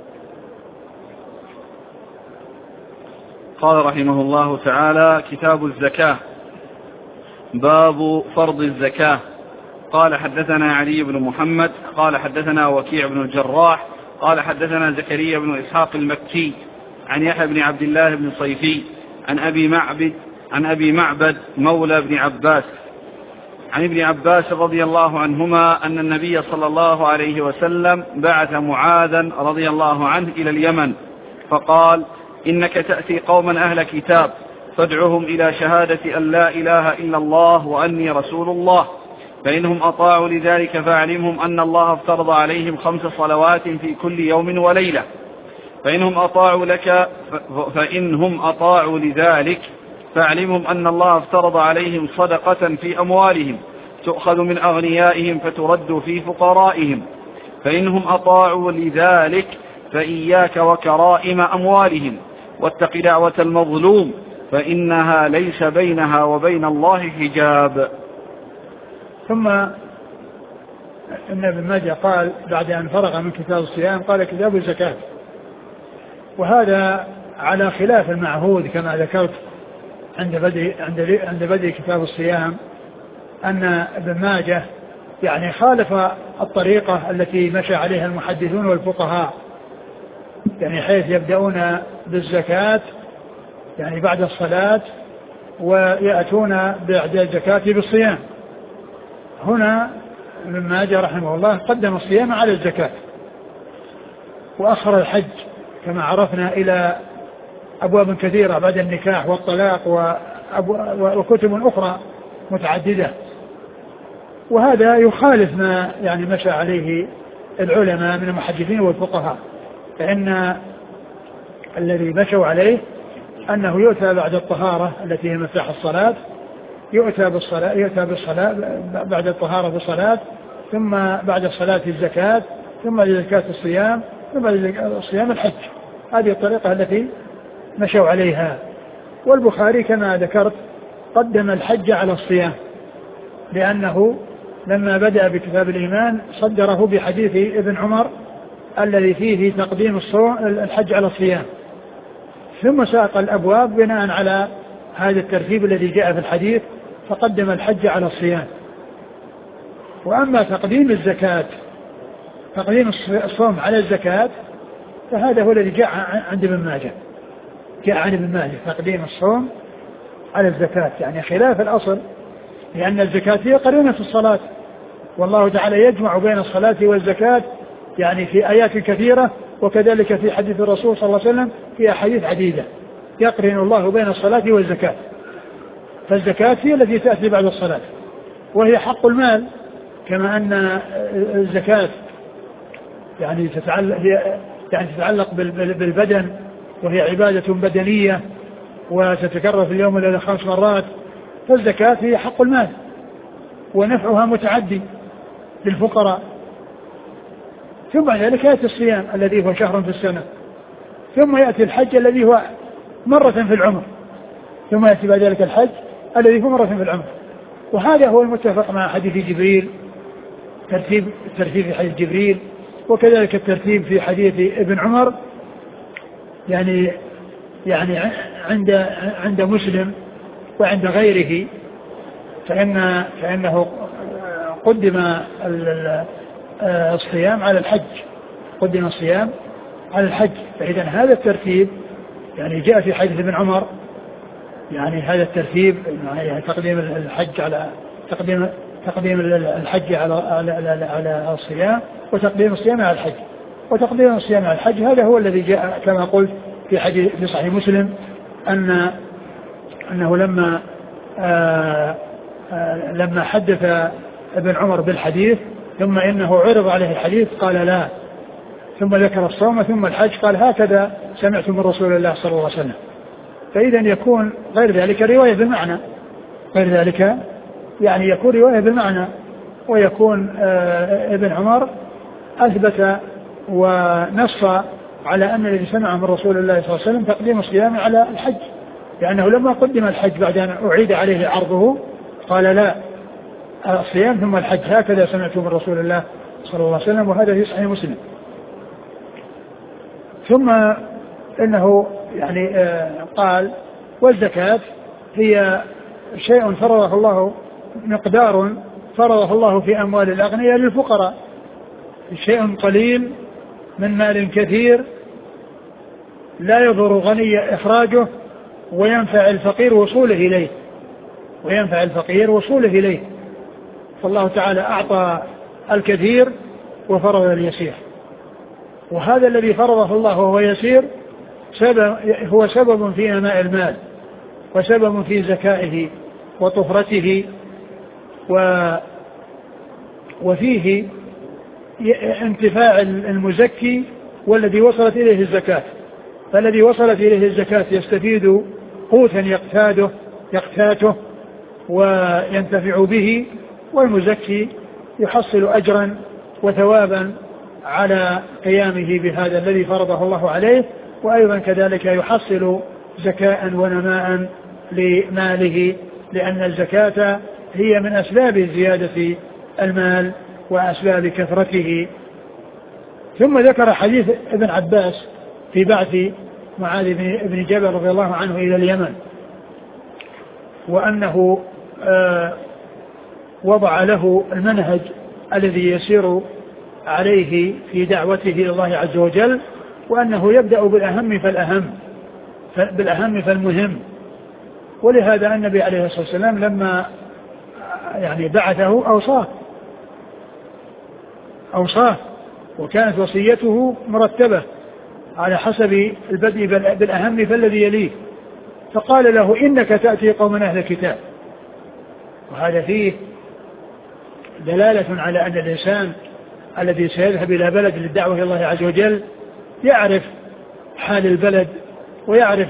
قال رحمه الله تعالى: كتاب الزكاة، باب فرض الزكاة. قال حدثنا علي بن محمد قال حدثنا وكيع بن الجراح قال حدثنا زكريا بن إسحاق المكي عن يحيى بن عبد الله بن صيفي عن أبي معبد مولى بن عباس عن ابن عباس رضي الله عنهما أن النبي صلى الله عليه وسلم بعث معاذا رضي الله عنه إلى اليمن فقال: إنك تأتي قوما أهل كتاب فادعهم إلى شهادة أن لا إله إلا الله وأني رسول الله، فإنهم أطاعوا لذلك فاعلمهم أن الله افترض عليهم 5 صلوات في كل يوم وليلة، فإنهم أطاعوا لذلك فاعلمهم أن الله افترض عليهم صدقة في أموالهم تؤخذ من أغنيائهم فترد في فقرائهم، فإنهم أطاعوا لذلك فإياك وكرائم أموالهم واتق دعوة المظلوم فإنها ليس بينها وبين الله حجاب. ثم إن ابن ماجه قال بعد أن فرغ من كتاب الصيام قال كتاب الزكاة، وهذا على خلاف المعهود كما ذكرت عند بدء كتاب الصيام، أن ابن ماجه يعني خالف الطريقة التي مشى عليها المحدثون والفقهاء، يعني حيث يبدأون بالزكاة يعني بعد الصلاة ويأتون بعد الزكاة بالصيام. هنا ابن ماجه رحمه الله قدم الصيام على الزكاة وأخر الحج كما عرفنا إلى أبواب كثيرة بعد النكاح والطلاق وكتب أخرى متعددة، وهذا يخالف ما يعني مشى عليه العلماء من المحدثين والفقهاء، فإن الذي مشوا عليه أنه يؤتى بعد الطهارة التي هي مفتاح الصلاة، يؤتى بالصلاة بعد الطهارة بالصلاة، ثم بعد الصلاة الزكاة، ثم بعد الزكاة الصيام، ثم بعد الصيام الحج. هذه الطريقة التي مشوا عليها. والبخاري كما ذكرت قدم الحج على الصيام، لأنه لما بدأ بكتاب الإيمان صدره بحديث ابن عمر الذي فيه تقديم الحج على الصيام، ثم ساق الأبواب بناء على هذا الترتيب الذي جاء في الحديث، فقدم الحج على الصيام. وأما تقديم الزكاة، تقديم الصوم على الزكاة، فهذا هو الذي جاء عند ابن ماجه، جاء عن ابن ماجه تقديم الصوم على الزكاة، يعني خلاف الأصل، لأن الزكاة هي قرينة الصلاة، والله تعالى يجمع بين الصلاة والزكاة يعني في آيات كثيرة، وكذلك في حديث الرسول صلى الله عليه وسلم في أحاديث عديدة يقرن الله بين الصلاة والزكاة. فالزكاة هي التي تأتي بعد الصلاة، وهي حق المال، كما أن الزكاة يعني تتعلق بالبدن، وهي عبادة بدنية وتتكرر في اليوم إلى 5 مرات، فالزكاة هي حق المال ونفعها متعدي للفقراء. ثم بعد ذلك يأتي الصيام الذي هو شهر في السنة، ثم يأتي الحج الذي هو مرة في العمر، ثم يأتي بعد ذلك الحج الذي هو مرة في العمر. وهذا هو المتفق مع حديث جبريل، الترتيب في حديث جبريل، وكذلك الترتيب في حديث ابن عمر، يعني عند مسلم وعند غيره، فإنه قدم الصيام على الحج، قدم الصيام على الحج. فإذا هذا الترتيب يعني جاء في حديث ابن عمر، يعني هذا الترتيب يعني تقديم الحج على تقديم الحج على الصيام، وتقديم الصيام على الحج، وتقديم الصيام على الحج. هذا هو الذي جاء كما قلت في حديث في صحيح مسلم، أنه لما حدث ابن عمر بالحديث ثم إنه عرض عليه الحديث قال لا، ثم ذكر الصوم ثم الحج قال هكذا سمعت من رسول الله صلى الله عليه وسلم. فإذا يكون غير ذلك رواية بالمعنى، غير ذلك يعني يكون رواية بالمعنى، ويكون ابن عمر أثبت ونص على أن الذي سمع من رسول الله صلى الله عليه وسلم تقديم الصيام على الحج، لأنه لما قدم الحج بعد أن أعيد عليه عرضه قال لا، الصيام ثم الحج، هكذا سمعت من رسول الله صلى الله عليه وسلم، وهذا في صحيح مسلم. ثم إنه يعني قال والزكاة هي شيء فرضه الله، مقدار فرضه الله في أموال الأغنياء للفقراء، شيء قليل من مال كثير لا يضر غني إخراجه، وينفع الفقير وصوله إليه، وينفع الفقير وصوله إليه. فالله تعالى أعطى الكثير وفرض اليسير، وهذا الذي فرضه الله وهو يسير هو سبب في نماء المال، وسبب في زكائه وطفرته، وفيه انتفاع المزكي والذي وصلت إليه الزكاة. فالذي وصلت إليه الزكاة يستفيد قوتا يقتاته وينتفع به، والمزكي يحصل أجرا وثوابا على قيامه بهذا الذي فرضه الله عليه، وأيضا كذلك يحصل زكاء ونماء لماله، لأن الزكاة هي من أسباب زيادة المال وأسباب كثرته. ثم ذكر حديث ابن عباس في بعث معاذ بن جبل رضي الله عنه إلى اليمن، وأنه وضع له المنهج الذي يسير عليه في دعوته إلى الله عز وجل، وأنه يبدأ بالأهم فالمهم. ولهذا النبي عليه الصلاة والسلام لما يعني بعثه أوصاه، وكانت وصيته مرتبة على حسب البدء بالأهم فالذي يليه، فقال له إنك تأتي قوما أهل الكتاب. وهذا فيه دلالة على أن الإنسان الذي سيذهب إلى بلد للدعوة إلى الله عز وجل يعرف حال البلد، ويعرف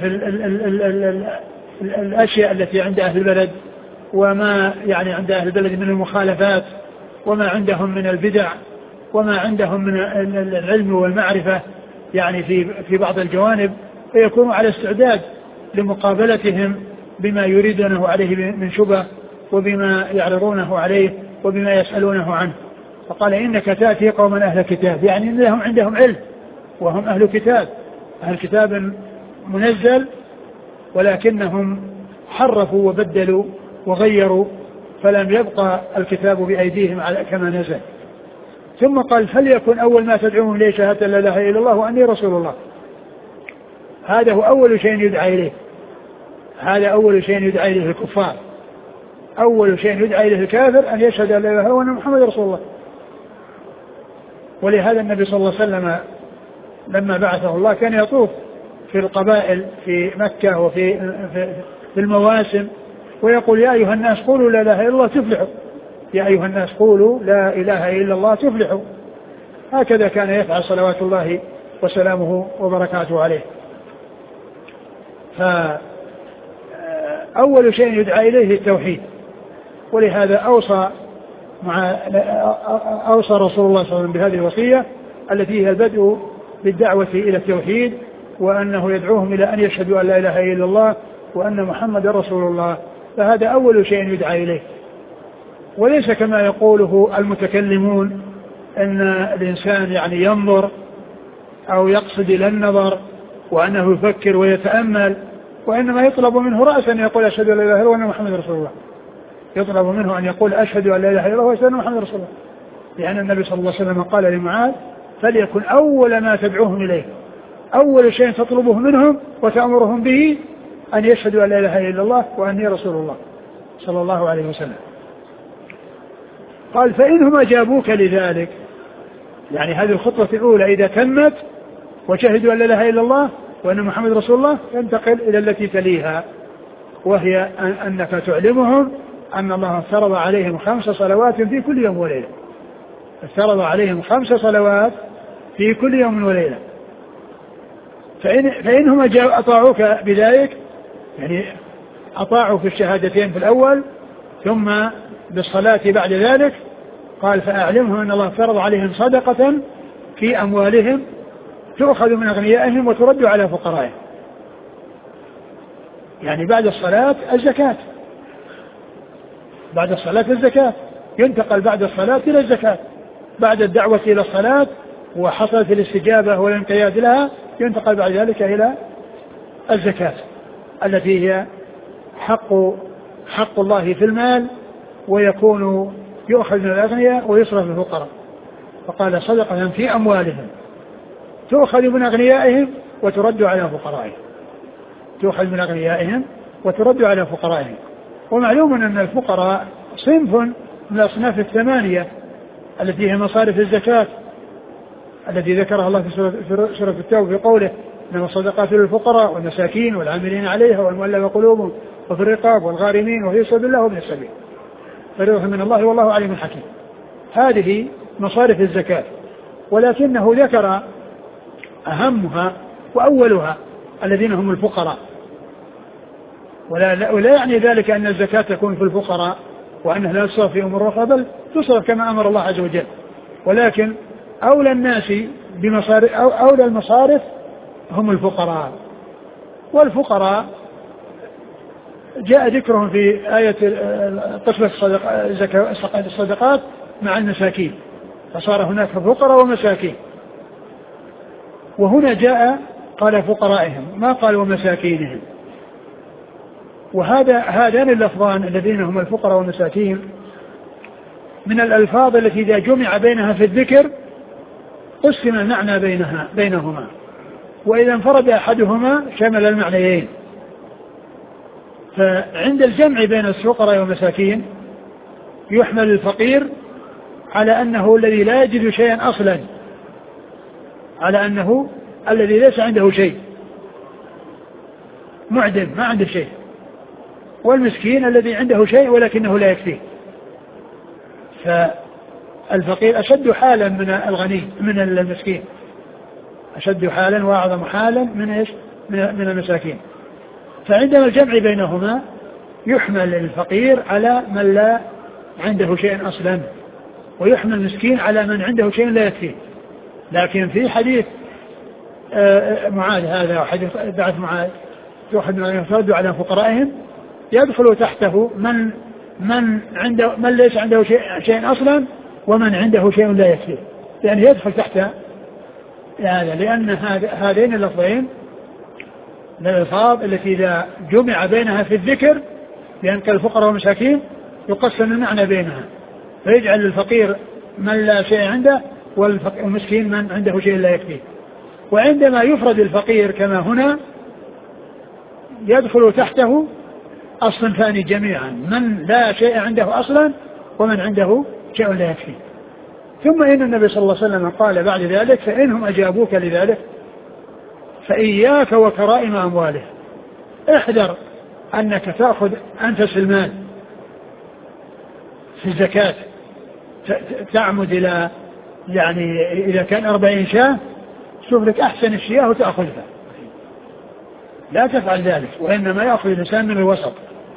الأشياء التي عند أهل البلد، وما يعني عند أهل البلد من المخالفات، وما عندهم من البدع، وما عندهم من العلم والمعرفة يعني في بعض الجوانب، فيكون على استعداد لمقابلتهم بما يريدونه عليه من شبه، وبما يعرضونه عليه، وبما يسألونه عنه. فقال إنك تأتي قوما أهل كتاب، يعني إن لهم عندهم علم وهم أهل كتاب، أهل كتاب منزل ولكنهم حرفوا وبدلوا وغيروا فلم يبقى الكتاب بأيديهم كما نزل. ثم قال فليكن أول ما تدعوهم إليه شهادة لا إله إلا الله وأني رسول الله. هذا هو أول شيء يدعى إليه، هذا أول شيء يدعى إليه الكفار. أول شيء يدعى إليه الكافر أن يشهد أن لا إله إلا الله وأن محمد رسول الله. ولهذا النبي صلى الله عليه وسلم لما بعثه الله كان يطوف في القبائل في مكة وفي في المواسم ويقول يا أيها الناس قولوا لا إله إلا الله تفلحوا، يا أيها الناس قولوا لا إله إلا الله تفلحوا. هكذا كان يفعل صلوات الله وسلامه وبركاته عليه. فأول شيء يدعى إليه التوحيد. ولهذا أوصى رسول الله صلى الله عليه وسلم بهذه الوصية التي هي البدء بالدعوة إلى التوحيد، وأنه يدعوهم إلى أن يشهدوا أن لا إله إلا الله وأن محمد رسول الله. فهذا أول شيء يدعى إليه، وليس كما يقوله المتكلمون أن الإنسان يعني ينظر أو يقصد إلى النظر وأنه يفكر ويتأمل، وإنما يطلب منه رأسا أن يقول أشهد أن لا إله إلا الله وأن محمد رسول الله. يطلب منه أن يقول أشهد أن لا إله إلا الله وأشهد أن محمد رسول الله، لأن النبي صلى الله عليه وسلم قال لمعاذ فليكن أول ما تدعوهم إليه، أول شيء تطلبه منهم وتأمرهم به أن يشهدوا أن لا إله إلا الله وأني رسول الله صلى الله عليه وسلم. قال فإنهم أجابوك لذلك، يعني هذه الخطوة الأولى إذا تمت وشهدوا أن لا إله إلا الله وأن محمد رسول الله ينتقل إلى التي تليها، وهي أنك تعلمهم أن الله افترض عليهم 5 صلوات في كل يوم وليلة، افترض عليهم 5 صلوات في كل يوم وليلة. فإنهم أطاعوك بذلك، يعني أطاعوا في الشهادتين في الأول ثم بالصلاة بعد ذلك، قال فأعلمهم أن الله افترض عليهم صدقة في أموالهم تؤخذ من أغنيائهم وترد على فقرائهم. يعني بعد الصلاة الزكاة، بعد الصلاة الزكاة ينتقل بعد الصلاة إلى الزكاة، بعد الدعوة إلى الصلاة وحصلت الاستجابة والانقياد لها ينتقل بعد ذلك إلى الزكاة التي هي حق الله في المال، ويكون يؤخذ من الأغنياء ويصرف للفقراء. فقال صدقة في أموالهم تؤخذ من أغنيائهم وترد على فقرائهم، تؤخذ من أغنيائهم وترد على فقرائهم. ومعلوم أن الفقراء صنف من الأصناف 8 التي هي مصارف الزكاة التي ذكرها الله في سورة التوبة في قوله إنما الصدقات للفقراء والمساكين والعاملين عليها والمؤلفة قلوبهم وفي الرقاب والغارمين وفي سبيل الله وابن السبيل فريضة من الله والله عليم حكيم. هذه مصارف الزكاة، ولكنه ذكر أهمها وأولها الذين هم الفقراء، ولا يعني ذلك أن الزكاة تكون في الفقراء وأنها لا تصرف في أمور أخرى، بل تصرف كما أمر الله عز وجل، ولكن أولى الناس بمصارف أولى المصارف هم الفقراء. والفقراء جاء ذكرهم في آية قسمة الصدقات مع المساكين، فصار هناك فقراء ومساكين، وهنا جاء قال فقرائهم ما قال ومساكينهم. هذان اللفظان الذين هم الفقراء والمساكين من الألفاظ التي إذا جمع بينها في الذكر قسم المعنى بينهما، وإذا انفرد أحدهما شمل المعنيين. فعند الجمع بين الفقراء والمساكين يحمل الفقير على أنه الذي لا يجد شيئا أصلا، على أنه الذي ليس عنده شيء، معدم ما عنده شيء، والمسكين الذي عنده شيء ولكنه لا يكفيه. فالفقير أشد حالا من الغني من المسكين، أشد حالا وأعظم حالا من المساكين. فعندما الجمع بينهما يحمل الفقير على من لا عنده شيء أصلا، ويحمل المسكين على من عنده شيء لا يكفيه. لكن في حديث معاذ هذا وحديث بعث معاذ واحد من يفرد على فقرائهم يدخل تحته من ليس عنده شيء أصلا ومن عنده شيء لا يكفيه، يعني يدخل تحت هذا، لأن هذين اللفظين من الألفاظ التي إذا جمع بينها في الذكر لأن الفقراء والمساكين يقسم المعنى بينها، فيجعل الفقير من لا شيء عنده والمسكين من عنده شيء لا يكفيه. وعندما يفرد الفقير كما هنا يدخل تحته الصنفان جميعا، من لا شيء عنده أصلا ومن عنده شيء لا يكفيه. ثم إن النبي صلى الله عليه وسلم قال بعد ذلك فإنهم أجابوك لذلك فإياك وكرائم أمواله، احذر أنك تأخذ أنفس المال في الزكاة تعمد إلى يعني إذا كان 40 شاة شوف لك أحسن الشياه وتأخذها، لا تفعل ذلك، وإنما يأخذ الإنسان من الوسط.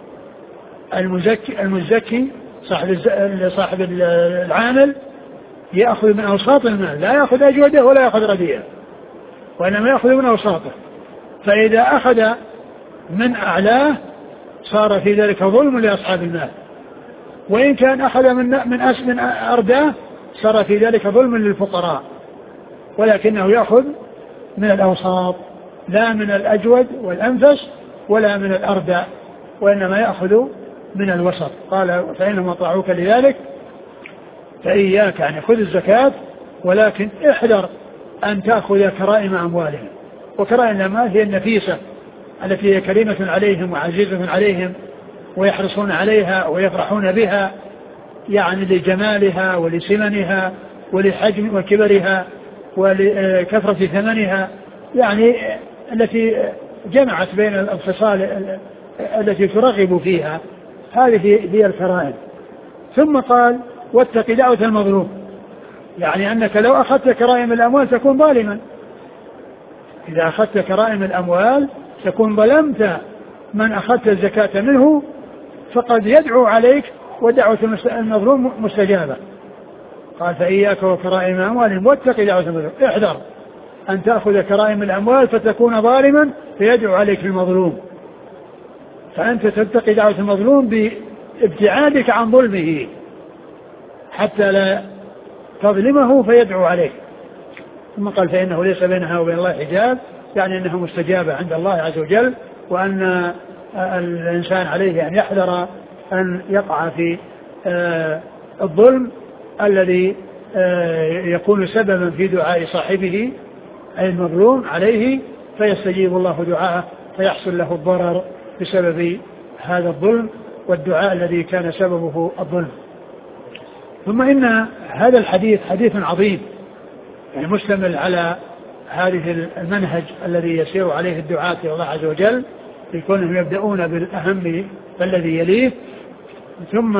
المزكي صاحب العامل يأخذ من أوساط المال، لا يأخذ أجوده ولا يأخذ رديئه، وإنما يأخذ من أوساطه. فإذا أخذ من أعلاه صار في ذلك ظلم لأصحاب المال، وإن كان أخذ من أرداه صار في ذلك ظلم للفقراء، ولكنه يأخذ من الأوساط لا من الأجود والأنفس ولا من الأردى، وإنما يأخذ من الوسط. قال فإنهم أطاعوك لذلك فإياك يعني خذ الزكاة، ولكن احذر أن تأخذ كرائم أموالهم. وكرائم الأموال هي النفيسة التي هي كريمة عليهم وعزيزة عليهم ويحرصون عليها ويفرحون بها، يعني لجمالها ولسمنها ولحجم وكبرها ولكثرة ثمنها، يعني التي جمعت بين الخصال التي ترغب فيها، هذه هي الكرائم. ثم قال واتق دعوة المظلوم، يعني أنك لو أخذت كرائم الأموال تكون ظالما، إذا أخذت كرائم الأموال تكون ظلمت من أخذت الزكاة منه، فقد يدعو عليك ودعوة المظلوم مستجابة. قال فإياك وكرائم أموالهم واتق دعوة المظلوم، احذر أن تأخذ كرائم الأموال فتكون ظالما فيدعو عليك المظلوم، فأنت تتقي دعوة المظلوم بابتعادك عن ظلمه حتى لا تظلمه فيدعو عليك. ثم قال فإنه ليس بينها وبين الله حجاب، يعني أنها مستجابة عند الله عز وجل، وأن الإنسان عليه أن يحذر أن يقع في الظلم الذي يكون سببا في دعاء صاحبه أي المظلوم عليه، فيستجيب الله دعاءه فيحصل له الضرر بسبب هذا الظلم والدعاء الذي كان سببه الظلم. ثم إن هذا الحديث حديث عظيم، يعني مشتمل على هذه المنهج الذي يسير عليه الدعاة إلى الله عز وجل، يكونهم يبدأون بالأهم فالذي يليه. ثم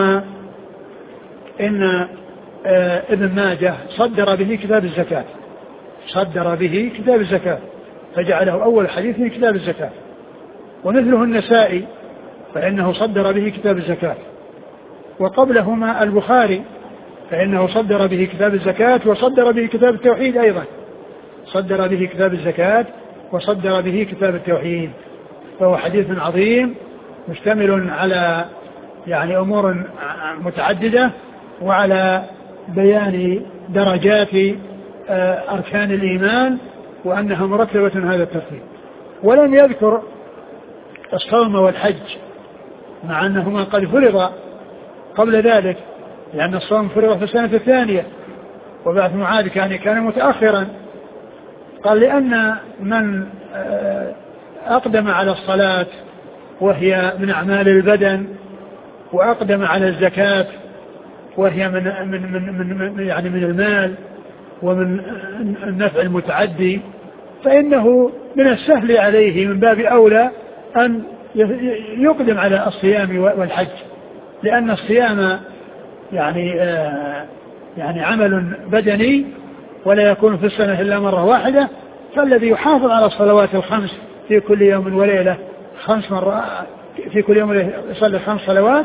إن ابن ماجه صدر به كتاب الزكاة، صدر به كتاب الزكاة فجعله أول حديث من كتاب الزكاة، ومثله النسائي فإنه صدر به كتاب الزكاة، وقبلهما البخاري فإنه صدر به كتاب الزكاة وصدر به كتاب التوحيد أيضا، صدر به كتاب الزكاة وصدر به كتاب التوحيد. فهو حديث عظيم مشتمل على يعني أمور متعددة وعلى بيان درجات أركان الإيمان وأنها مرتبة هذا الترتيب. ولم يذكر الصوم والحج مع أنهما قد فرض قبل ذلك، لأن الصوم فرض في السنة الثانية وبعث معاذ كان متأخرا. قال لأن من أقدم على الصلاة وهي من أعمال البدن، وأقدم على الزكاة وهي من المال ومن النفع المتعدي، فإنه من السهل عليه من باب أولى أن يقدم على الصيام والحج، لأن الصيام يعني عمل بدني ولا يكون في السنة إلا مرة واحدة، فالذي يحافظ على الصلوات الخمس في كل يوم وليلة 5 مرات في كل يوم يصلي 5 صلوات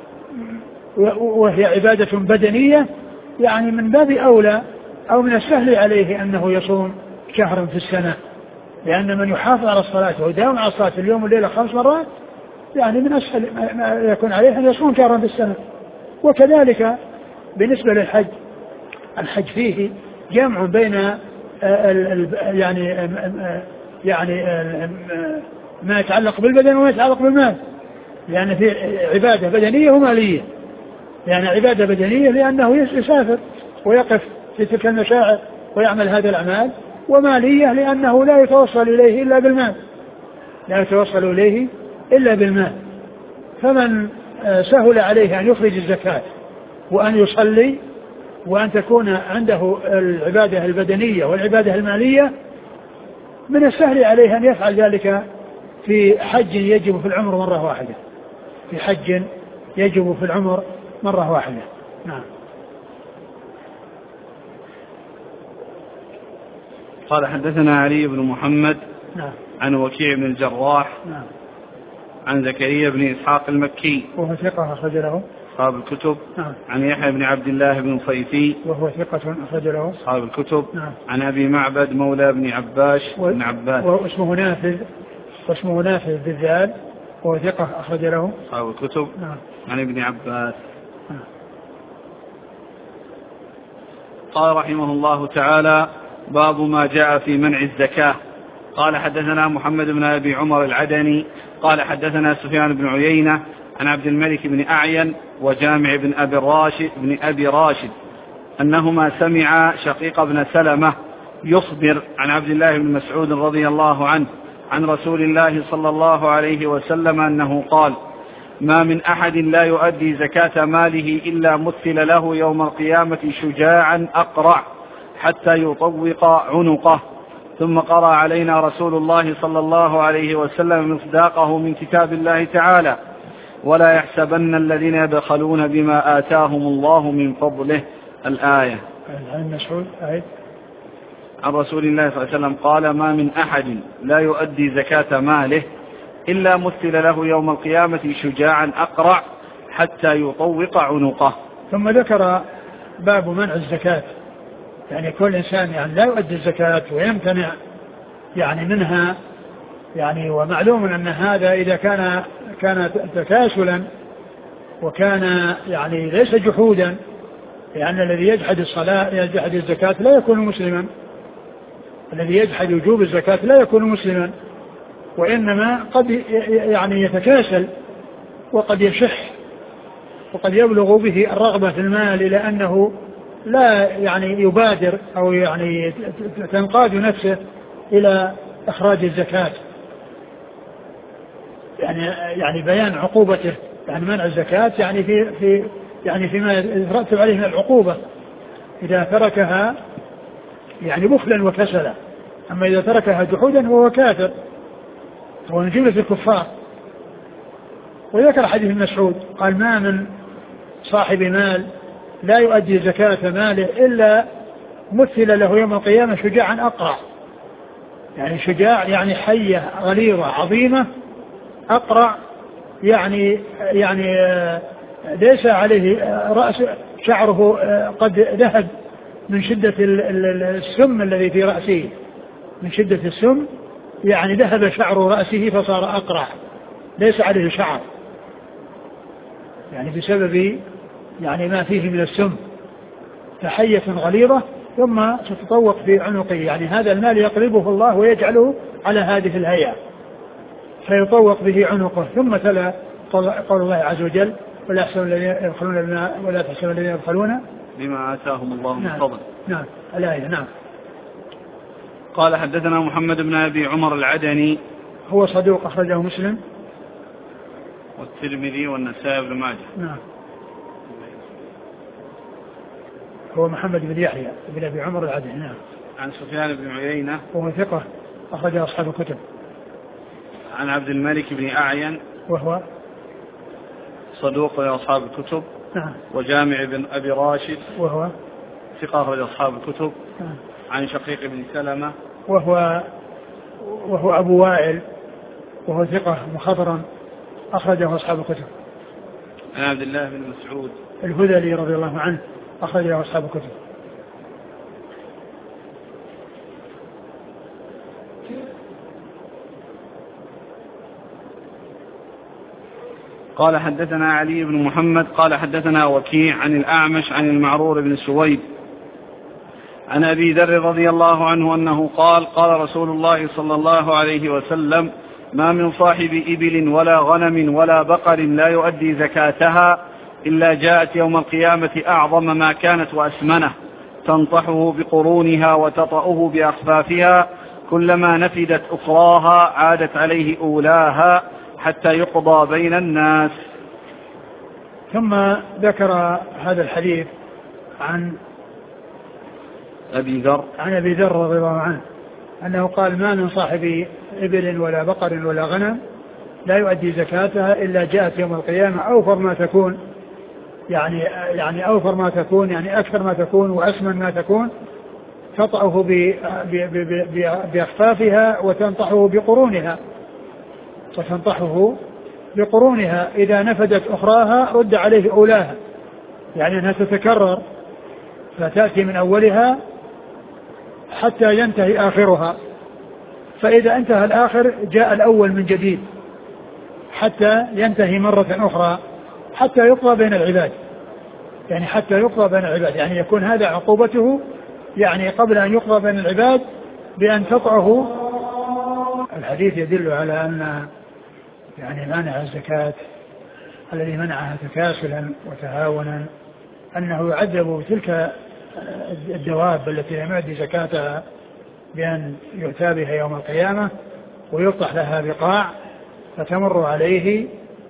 وهي عبادة بدنية، يعني من باب أولى أو من السهل عليه أنه يصوم شهرا في السنة، لأن من يحافظ على الصلاة ويداوم على الصلاة اليوم والليلة 5 مرات يعني من أسهل ما يكون عليه أن يصوم شهرا في السنة. وكذلك بالنسبة للحج، الحج فيه جمع بين يعني ما يتعلق بالبدن وما يتعلق بالمال، لأن في عبادة بدنية ومالية. يعني عبادة بدنية لأنه يسافر ويقف في تلك المشاعر ويعمل هذه الأعمال، ومالية لأنه لا يتوصل إليه إلا بالمال، لا يتوصل إليه إلا بالمال. فمن سهل عليه أن يخرج الزكاة وأن يصلي وأن تكون عنده العبادة البدنية والعبادة المالية، من السهل عليه أن يفعل ذلك في حج يجب في العمر مرة واحدة، في حج يجب في العمر مرة واحدة. نعم. قال حدثنا علي بن محمد نعم. عن وكيع بن الجراح نعم. عن زكريا بن إسحاق المكي وهو ثقة أخرج له أصحاب الكتب. نعم. عن يحيى بن عبد الله بن صيفي وهو ثقة أخرج له أصحاب الكتب. نعم. عن أبي معبد مولى بن عباش بن عباس واسمه نافذ بالذال وهو ثقة أخرج له أصحاب الكتب. نعم. عن ابن عباس. نعم. قال رحمه الله تعالى: باب ما جاء في منع الزكاة. قال حدثنا محمد بن أبي عمر العدني قال حدثنا سفيان بن عيينة عن عبد الملك بن أعين وجامع بن أبي راشد أنهما سمعا شقيق بن سلمة يخبر عن عبد الله بن مسعود رضي الله عنه عن رسول الله صلى الله عليه وسلم أنه قال: ما من أحد لا يؤدي زكاة ماله إلا مثل له يوم القيامة شجاعا أقرع حتى يطوق عنقه. ثم قرأ علينا رسول الله صلى الله عليه وسلم مصداقه من كتاب الله تعالى: ولا يحسبن الذين يبخلون بما آتاهم الله من فضله. الآية. عن مسعود عن رسول الله صلى الله عليه وسلم قال: ما من أحد لا يؤدي زكاة ماله إلا مثل له يوم القيامة شجاعا أقرع حتى يطوق عنقه. ثم ذكر باب منع الزكاة، يعني كل إنسان يعني لا يؤدي الزكاة ويمتنع يعني منها، يعني ومعلوم أن هذا إذا كان تكاسلا وكان يعني ليس جحودا، لأن الذي يجحد الصلاة يجحد الزكاة لا يكون مسلما، الذي يجحد وجوب الزكاة لا يكون مسلما، وإنما قد يعني يتكاسل وقد يشح وقد يبلغ به الرغبة في المال إلى أنه لا يعني يبادر أو يعني تنقاد نفسه إلى إخراج الزكاة. يعني بيان عقوبته، يعني منع الزكاة يعني يعني فيما يترتب عليه من العقوبة إذا تركها يعني بخلا وكسلا. أما إذا تركها جحودا فهو كافر، هو من جملة الكفار. وذكر حديث ابن مسعود قال: ما من صاحب مال لا يؤدي زكاة ماله إلا مثل له يوم القيامة شجاعا أقرع. يعني شجاع يعني حية غليظة عظيمة، أقرع يعني ليس عليه رأس شعره قد ذهب من شدة السم الذي في رأسه، من شدة السم يعني ذهب شعر رأسه فصار أقرع ليس عليه شعر، يعني بسبب يعني ما فيه من السم، فحية غليظة ثم تتطوق في عنقه. يعني هذا المال يقلبه الله ويجعله على هذه الهيئة فيطوق به عنقه. ثم تلا قول الله عز وجل: ولا يحسبون الذين يبخلون ولا تحسبون الذين يبخلون بما آتاهم الله من فضل. نعم الآية. نعم. قال حدثنا محمد بن أبي عمر العدني هو صدوق أخرجه مسلم والترمذي والنسائي بن ماجه. نعم. هو محمد بن يحيى بن أبي عمر العدني. نعم. عن سفيان بن عيينة وهو ثقة أخرج أصحاب الكتب. عن عبد الملك بن أعين وهو صدوق أصحاب الكتب. نعم. وجامع بن أبي راشد وهو ثقة أخرج أصحاب الكتب. نعم. عن شقيق بن سلمة وهو أبو وائل وهو ثقة مخضرا أخرجه أصحاب الكتب. عن عبد الله بن مسعود الهذلي رضي الله عنه أخرجه أصحاب الكتب. قال حدثنا علي بن محمد قال حدثنا وكيع عن الأعمش عن المعرور بن سويد عن أبي ذر رضي الله عنه أنه قال: قال رسول الله صلى الله عليه وسلم: ما من صاحب إبل ولا غنم ولا بقر لا يؤدي زكاتها إلا جاءت يوم القيامة أعظم ما كانت وأسمنه تنطحه بقرونها وتطأه بأخفافها كلما نفدت أخراها عادت عليه أولاها حتى يقضى بين الناس. ثم ذكر هذا الحديث عن أبي ذر رضي الله عنه أنه قال ما من صاحب إبل ولا بقر ولا غنم لا يؤدي زكاتها إلا جاءت يوم القيامة أوفر ما تكون، يعني أوفر ما تكون، يعني أكثر ما تكون وأسمن ما تكون، تطأه بأخفافها وتنطحه بقرونها إذا نفدت أخراها رد عليه أولاها، يعني أنها تتكرر فتأتي من أولها حتى ينتهي آخرها، فإذا انتهى الآخر جاء الأول من جديد حتى ينتهي مرة أخرى حتى يقضى بين العباد، يعني يكون هذا عقوبته، يعني قبل أن يقضى بين العباد بأن تطعه. الحديث يدل على أن يعني مانع الزكاة الذي منعها تكاسلا وتهاونا أنه يعذب بتلك الدواب التي لم يؤدي زكاتها بأن يؤتى بها يوم القيامة ويفتح لها بقاع فتمر عليه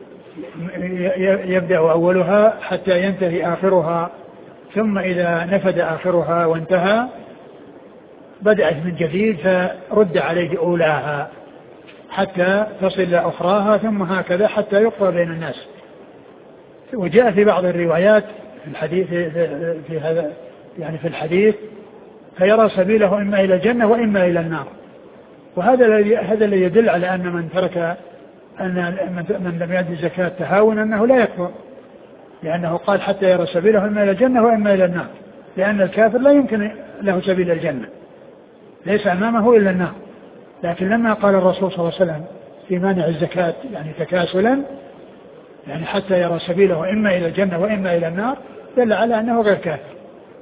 يبدأ أولها حتى ينتهي آخرها، ثم إذا نفد آخرها وانتهى بدأت من جديد فرد عليه أولاها حتى تصل أخراها، ثم هكذا حتى يقضى بين الناس. وجاء في بعض الروايات الحديث في هذا يعني في الحديث فيرى سبيله إما إلى الجنة وإما إلى النار، وهذا الذي يدل على أن من ترك من لم يؤدي الزكاة تهاونا أنه لا يكفر، لأنه قال حتى يرى سبيله إما إلى الجنة وإما إلى النار، لأن الكافر لا يمكن له سبيل الجنة، ليس أمامه إلا النار. لكن لما قال الرسول صلى الله عليه وسلم في مانع الزكاة يعني تكاسلا يعني حتى يرى سبيله إما إلى الجنة وإما إلى النار، دل على أنه غير كافر،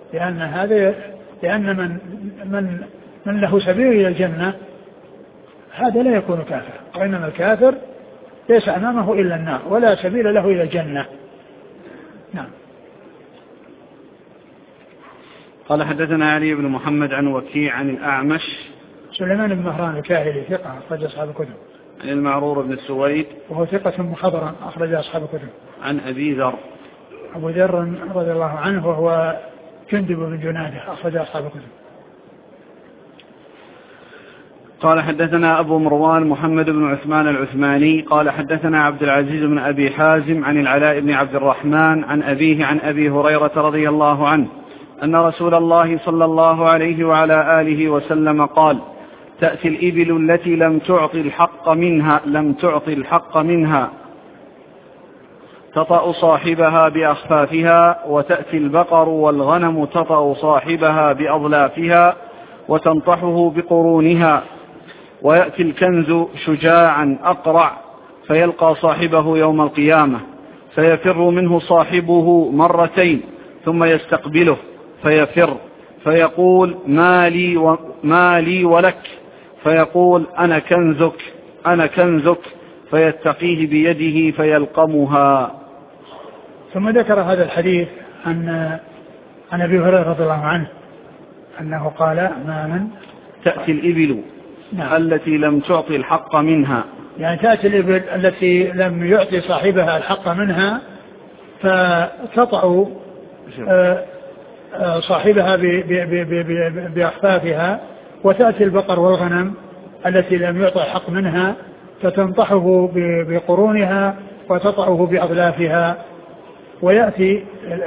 لأن من له سبيل إلى الجنة هذا لا يكون كافر، وإنما الكافر ليس أمامه إلا النار ولا سبيل له إلى الجنة. نعم. قال حدثنا علي بن محمد عن وكيع عن الأعمش سليمان بن مهران الكاهلي ثقة أخرج أصحاب الكتب. عن المعرور بن السويد وهو ثقة مخضرم أخرج أصحاب الكتب. عن أبي ذر أبو ذر رضي الله عنه وهو جندب بن جنادة أخرج أصحاب الكتب. قال حدثنا أبو مروان محمد بن عثمان العثماني قال حدثنا عبد العزيز بن أبي حازم عن العلاء بن عبد الرحمن عن أبيه عن أبي هريرة رضي الله عنه أن رسول الله صلى الله عليه وعلى آله وسلم قال: تأتي الإبل التي لم تعطي الحق منها تطأ صاحبها بأخفافها، وتأتي البقر والغنم تطأ صاحبها بأضلافها وتنطحه بقرونها، ويأتي الكنز شجاعا أقرع فيلقى صاحبه يوم القيامة فيفر منه صاحبه مرتين ثم يستقبله فيفر فيقول: ما لي ولك، فيقول: أنا كنزك فيتقيه بيده فيلقمها. ثم ذكر هذا الحديث عن أبي هريرة رضي الله عنه أنه قال: ما من تأتي الإبل التي لم تعطي الحق منها، يعني تأتي الإبل التي لم يعطي صاحبها الحق منها فتطأ صاحبها بأخفافها، وتأتي البقر والغنم التي لم يعطي الحق منها فتنطحه بقرونها وتطأه بأضلافها، ويأتي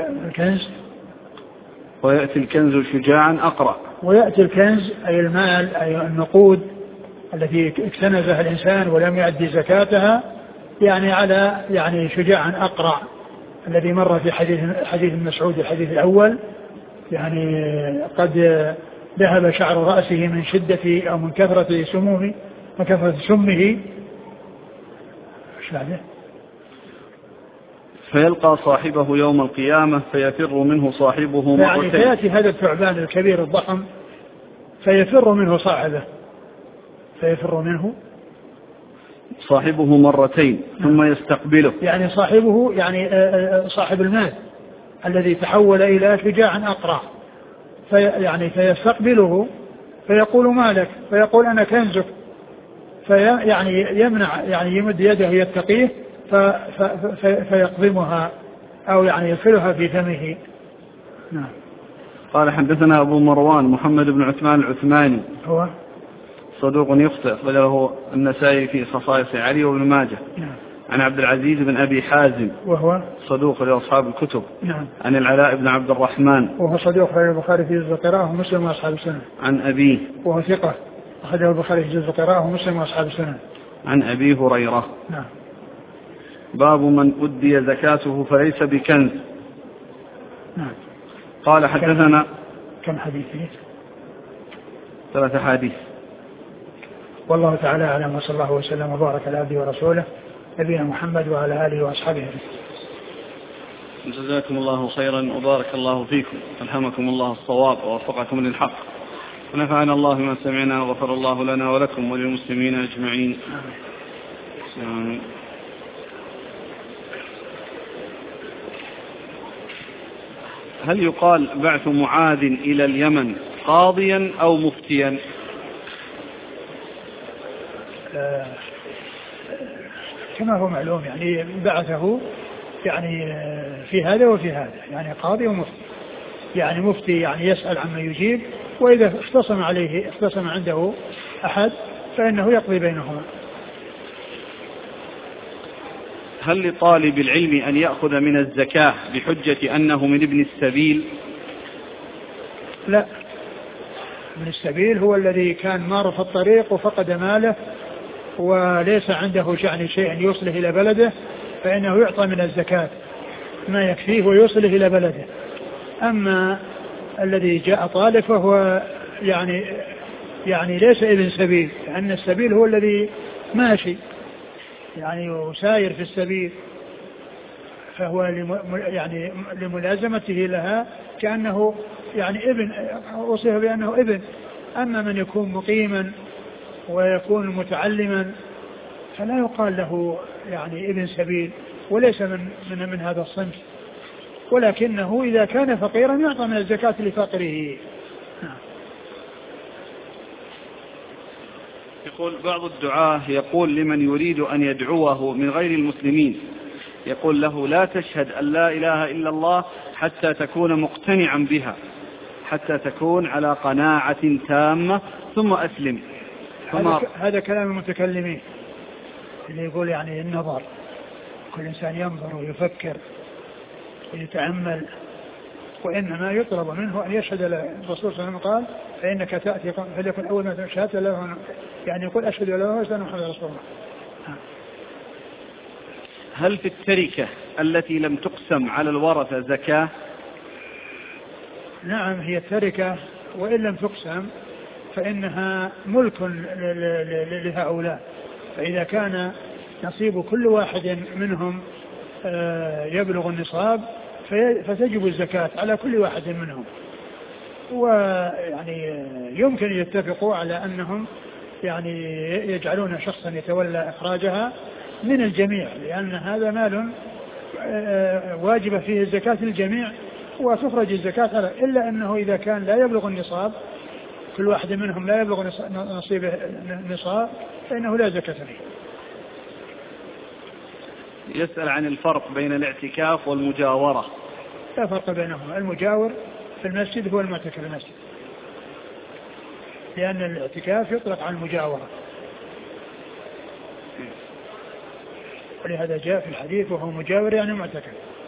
الكنز شجاعا أقرع، ويأتي الكنز أي المال أي النقود التي اكتنزها الإنسان ولم يؤدي زكاتها، يعني على شجاعا أقرع الذي مر في حديث مسعود الحديث الأول، يعني قد ذهب شعر رأسه من شدة أو من كثرة سمه فيلقى صاحبه يوم القيامة فيفر منه صاحبه مرتين، يعني فيأتي هذا الثعبان الكبير الضخم فيفر منه صاحبه، صاحبه مرتين ثم يستقبله، يعني صاحبه يعني صاحب المال الذي تحول إلى شجاع أقرع، يعني فيستقبله فيقول ما لك، فيقول أنا كنزك، يعني يمنع، يعني يمد يده يتقيه فيقضمها أو يعني يدخلها في فمه. نعم. قال حدثنا أبو مروان محمد بن عثمان العثماني هو صدوق يخطئ أخرجه النسائي في خصائص علي وابن ماجه. نعم. عن عبد العزيز بن أبي حازم وهو صدوق لأصحاب الكتب. نعم. عن العلاء بن عبد الرحمن وهو صدوق أخرجه البخاري في جزء القراءة ومسلم وأصحاب السنن. عن أبيه وهو ثقة أخرجه البخاري في جزء القراءة ومسلم وأصحاب السنن. عن أبي هريرة. نعم. باب من أدي زكاته فليس بكنز. نعم. قال حدثنا كم حديث؟ 3 حديث. والله تعالى أعلم، وصلى الله وسلم وبارك على عبده ورسوله نبينا محمد وعلى آله وأصحابه. جزاكم الله خيرا وبارك الله فيكم، ألهمكم الله الصواب ووفقكم للحق، ونفعنا الله بما سمعنا وغفر الله لنا ولكم وللمسلمين أجمعين. هل يقال بعث معاذ إلى اليمن قاضيا أو مفتيا؟ كما هو معلوم يعني بعثه يعني في هذا وفي هذا، يعني قاضي ومفتي. يعني مفتي يعني يسأل عما يجيب، وإذا اختصم عنده أحد فإنه يقضي بينهما. هل لطالب العلم أن يأخذ من الزكاة بحجة أنه من ابن السبيل؟ لا، من السبيل هو الذي كان مار في الطريق وفقد ماله وليس عنده يعني شيء يوصله إلى بلده، فإنه يعطى من الزكاة ما يكفيه ويوصله إلى بلده. أما الذي جاء طالب فهو يعني ليس ابن سبيل، لأن السبيل هو الذي ماشي يعني وساير في السبيل، فهو يعني لملازمته لها كأنه يعني ابن، وصف بأنه ابن. أما من يكون مقيما ويكون متعلما فلا يقال له يعني ابن سبيل، وليس من هذا الصنف، ولكنه إذا كان فقيرا يعطى من الزكاة لفقره. يقول بعض الدعاة يقول لمن يريد أن يدعوه من غير المسلمين، يقول له لا تشهد أن لا إله إلا الله حتى تكون مقتنعا بها، حتى تكون على قناعة تامة ثم أسلم. هذا كلام المتكلمين اللي يقول يعني النظر، كل إنسان ينظر ويفكر ويتأمل، وإنما يطلب منه أن يشهد. الرسول صلى الله عليه وسلم قال فإنك تأتي فليكن أول ما شهدت له يعني يقول أشهد أن لا إله إلا الله محمد رسول الله. هل في التركة التي لم تقسم على الورثة زكاة؟ نعم، هي التركة وإن لم تقسم فإنها ملك لهؤلاء، فإذا كان نصيب كل واحد منهم يبلغ النصاب فتجب الزكاة على كل واحد منهم. ويعني يمكن يتفقوا على أنهم يعني يجعلون شخصا يتولى إخراجها من الجميع، لأن هذا مال واجب فيه الزكاة للجميع وتخرج الزكاة على، إلا أنه إذا كان لا يبلغ النصاب، كل واحد منهم لا يبلغ نصيبه النصاب، فإنه لا زكاة فيه. يسأل عن الفرق بين الاعتكاف والمجاورة. لا فرق بينهما، المجاور في المسجد هو المعتكف في المسجد، لأن الاعتكاف يطلق على المجاورة، ولهذا جاء في الحديث وهو مجاور يعني معتكف.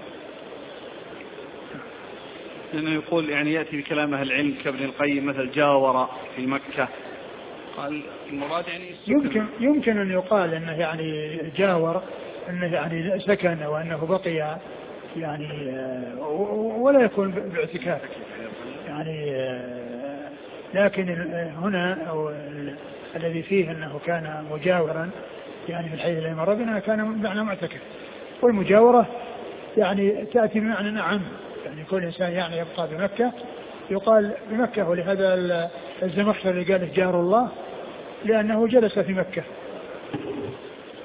لأنه يقول يعني يأتي بكلام أهل العلم كابن القيم مثل جاور في مكة، قال المراد يعني يمكن أن يقال أنه يعني جاور أنه يعني سكن وأنه بقي يعني ولا يكون باعتكاف يعني، لكن هنا أو الذي فيه أنه كان مجاورا يعني في الحديث الذي مر بنا كان بمعنى معتكف، والمجاورة يعني تأتي بمعنى نعم، يعني كل إنسان يعني يبقى بمكة يقال بمكة، ولهذا الزمخشري قال جار الله لأنه جلس في مكة.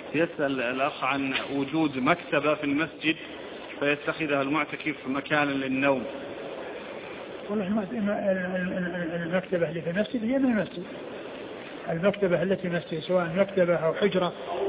يسأل الأخ عن وجود مكتبة في المسجد فيتخذها المعتكف مكانا للنوم. والله المكتبة اللي في المسجد هي من المسجد. المكتبة التي في المسجد سواء مكتبة أو حجرة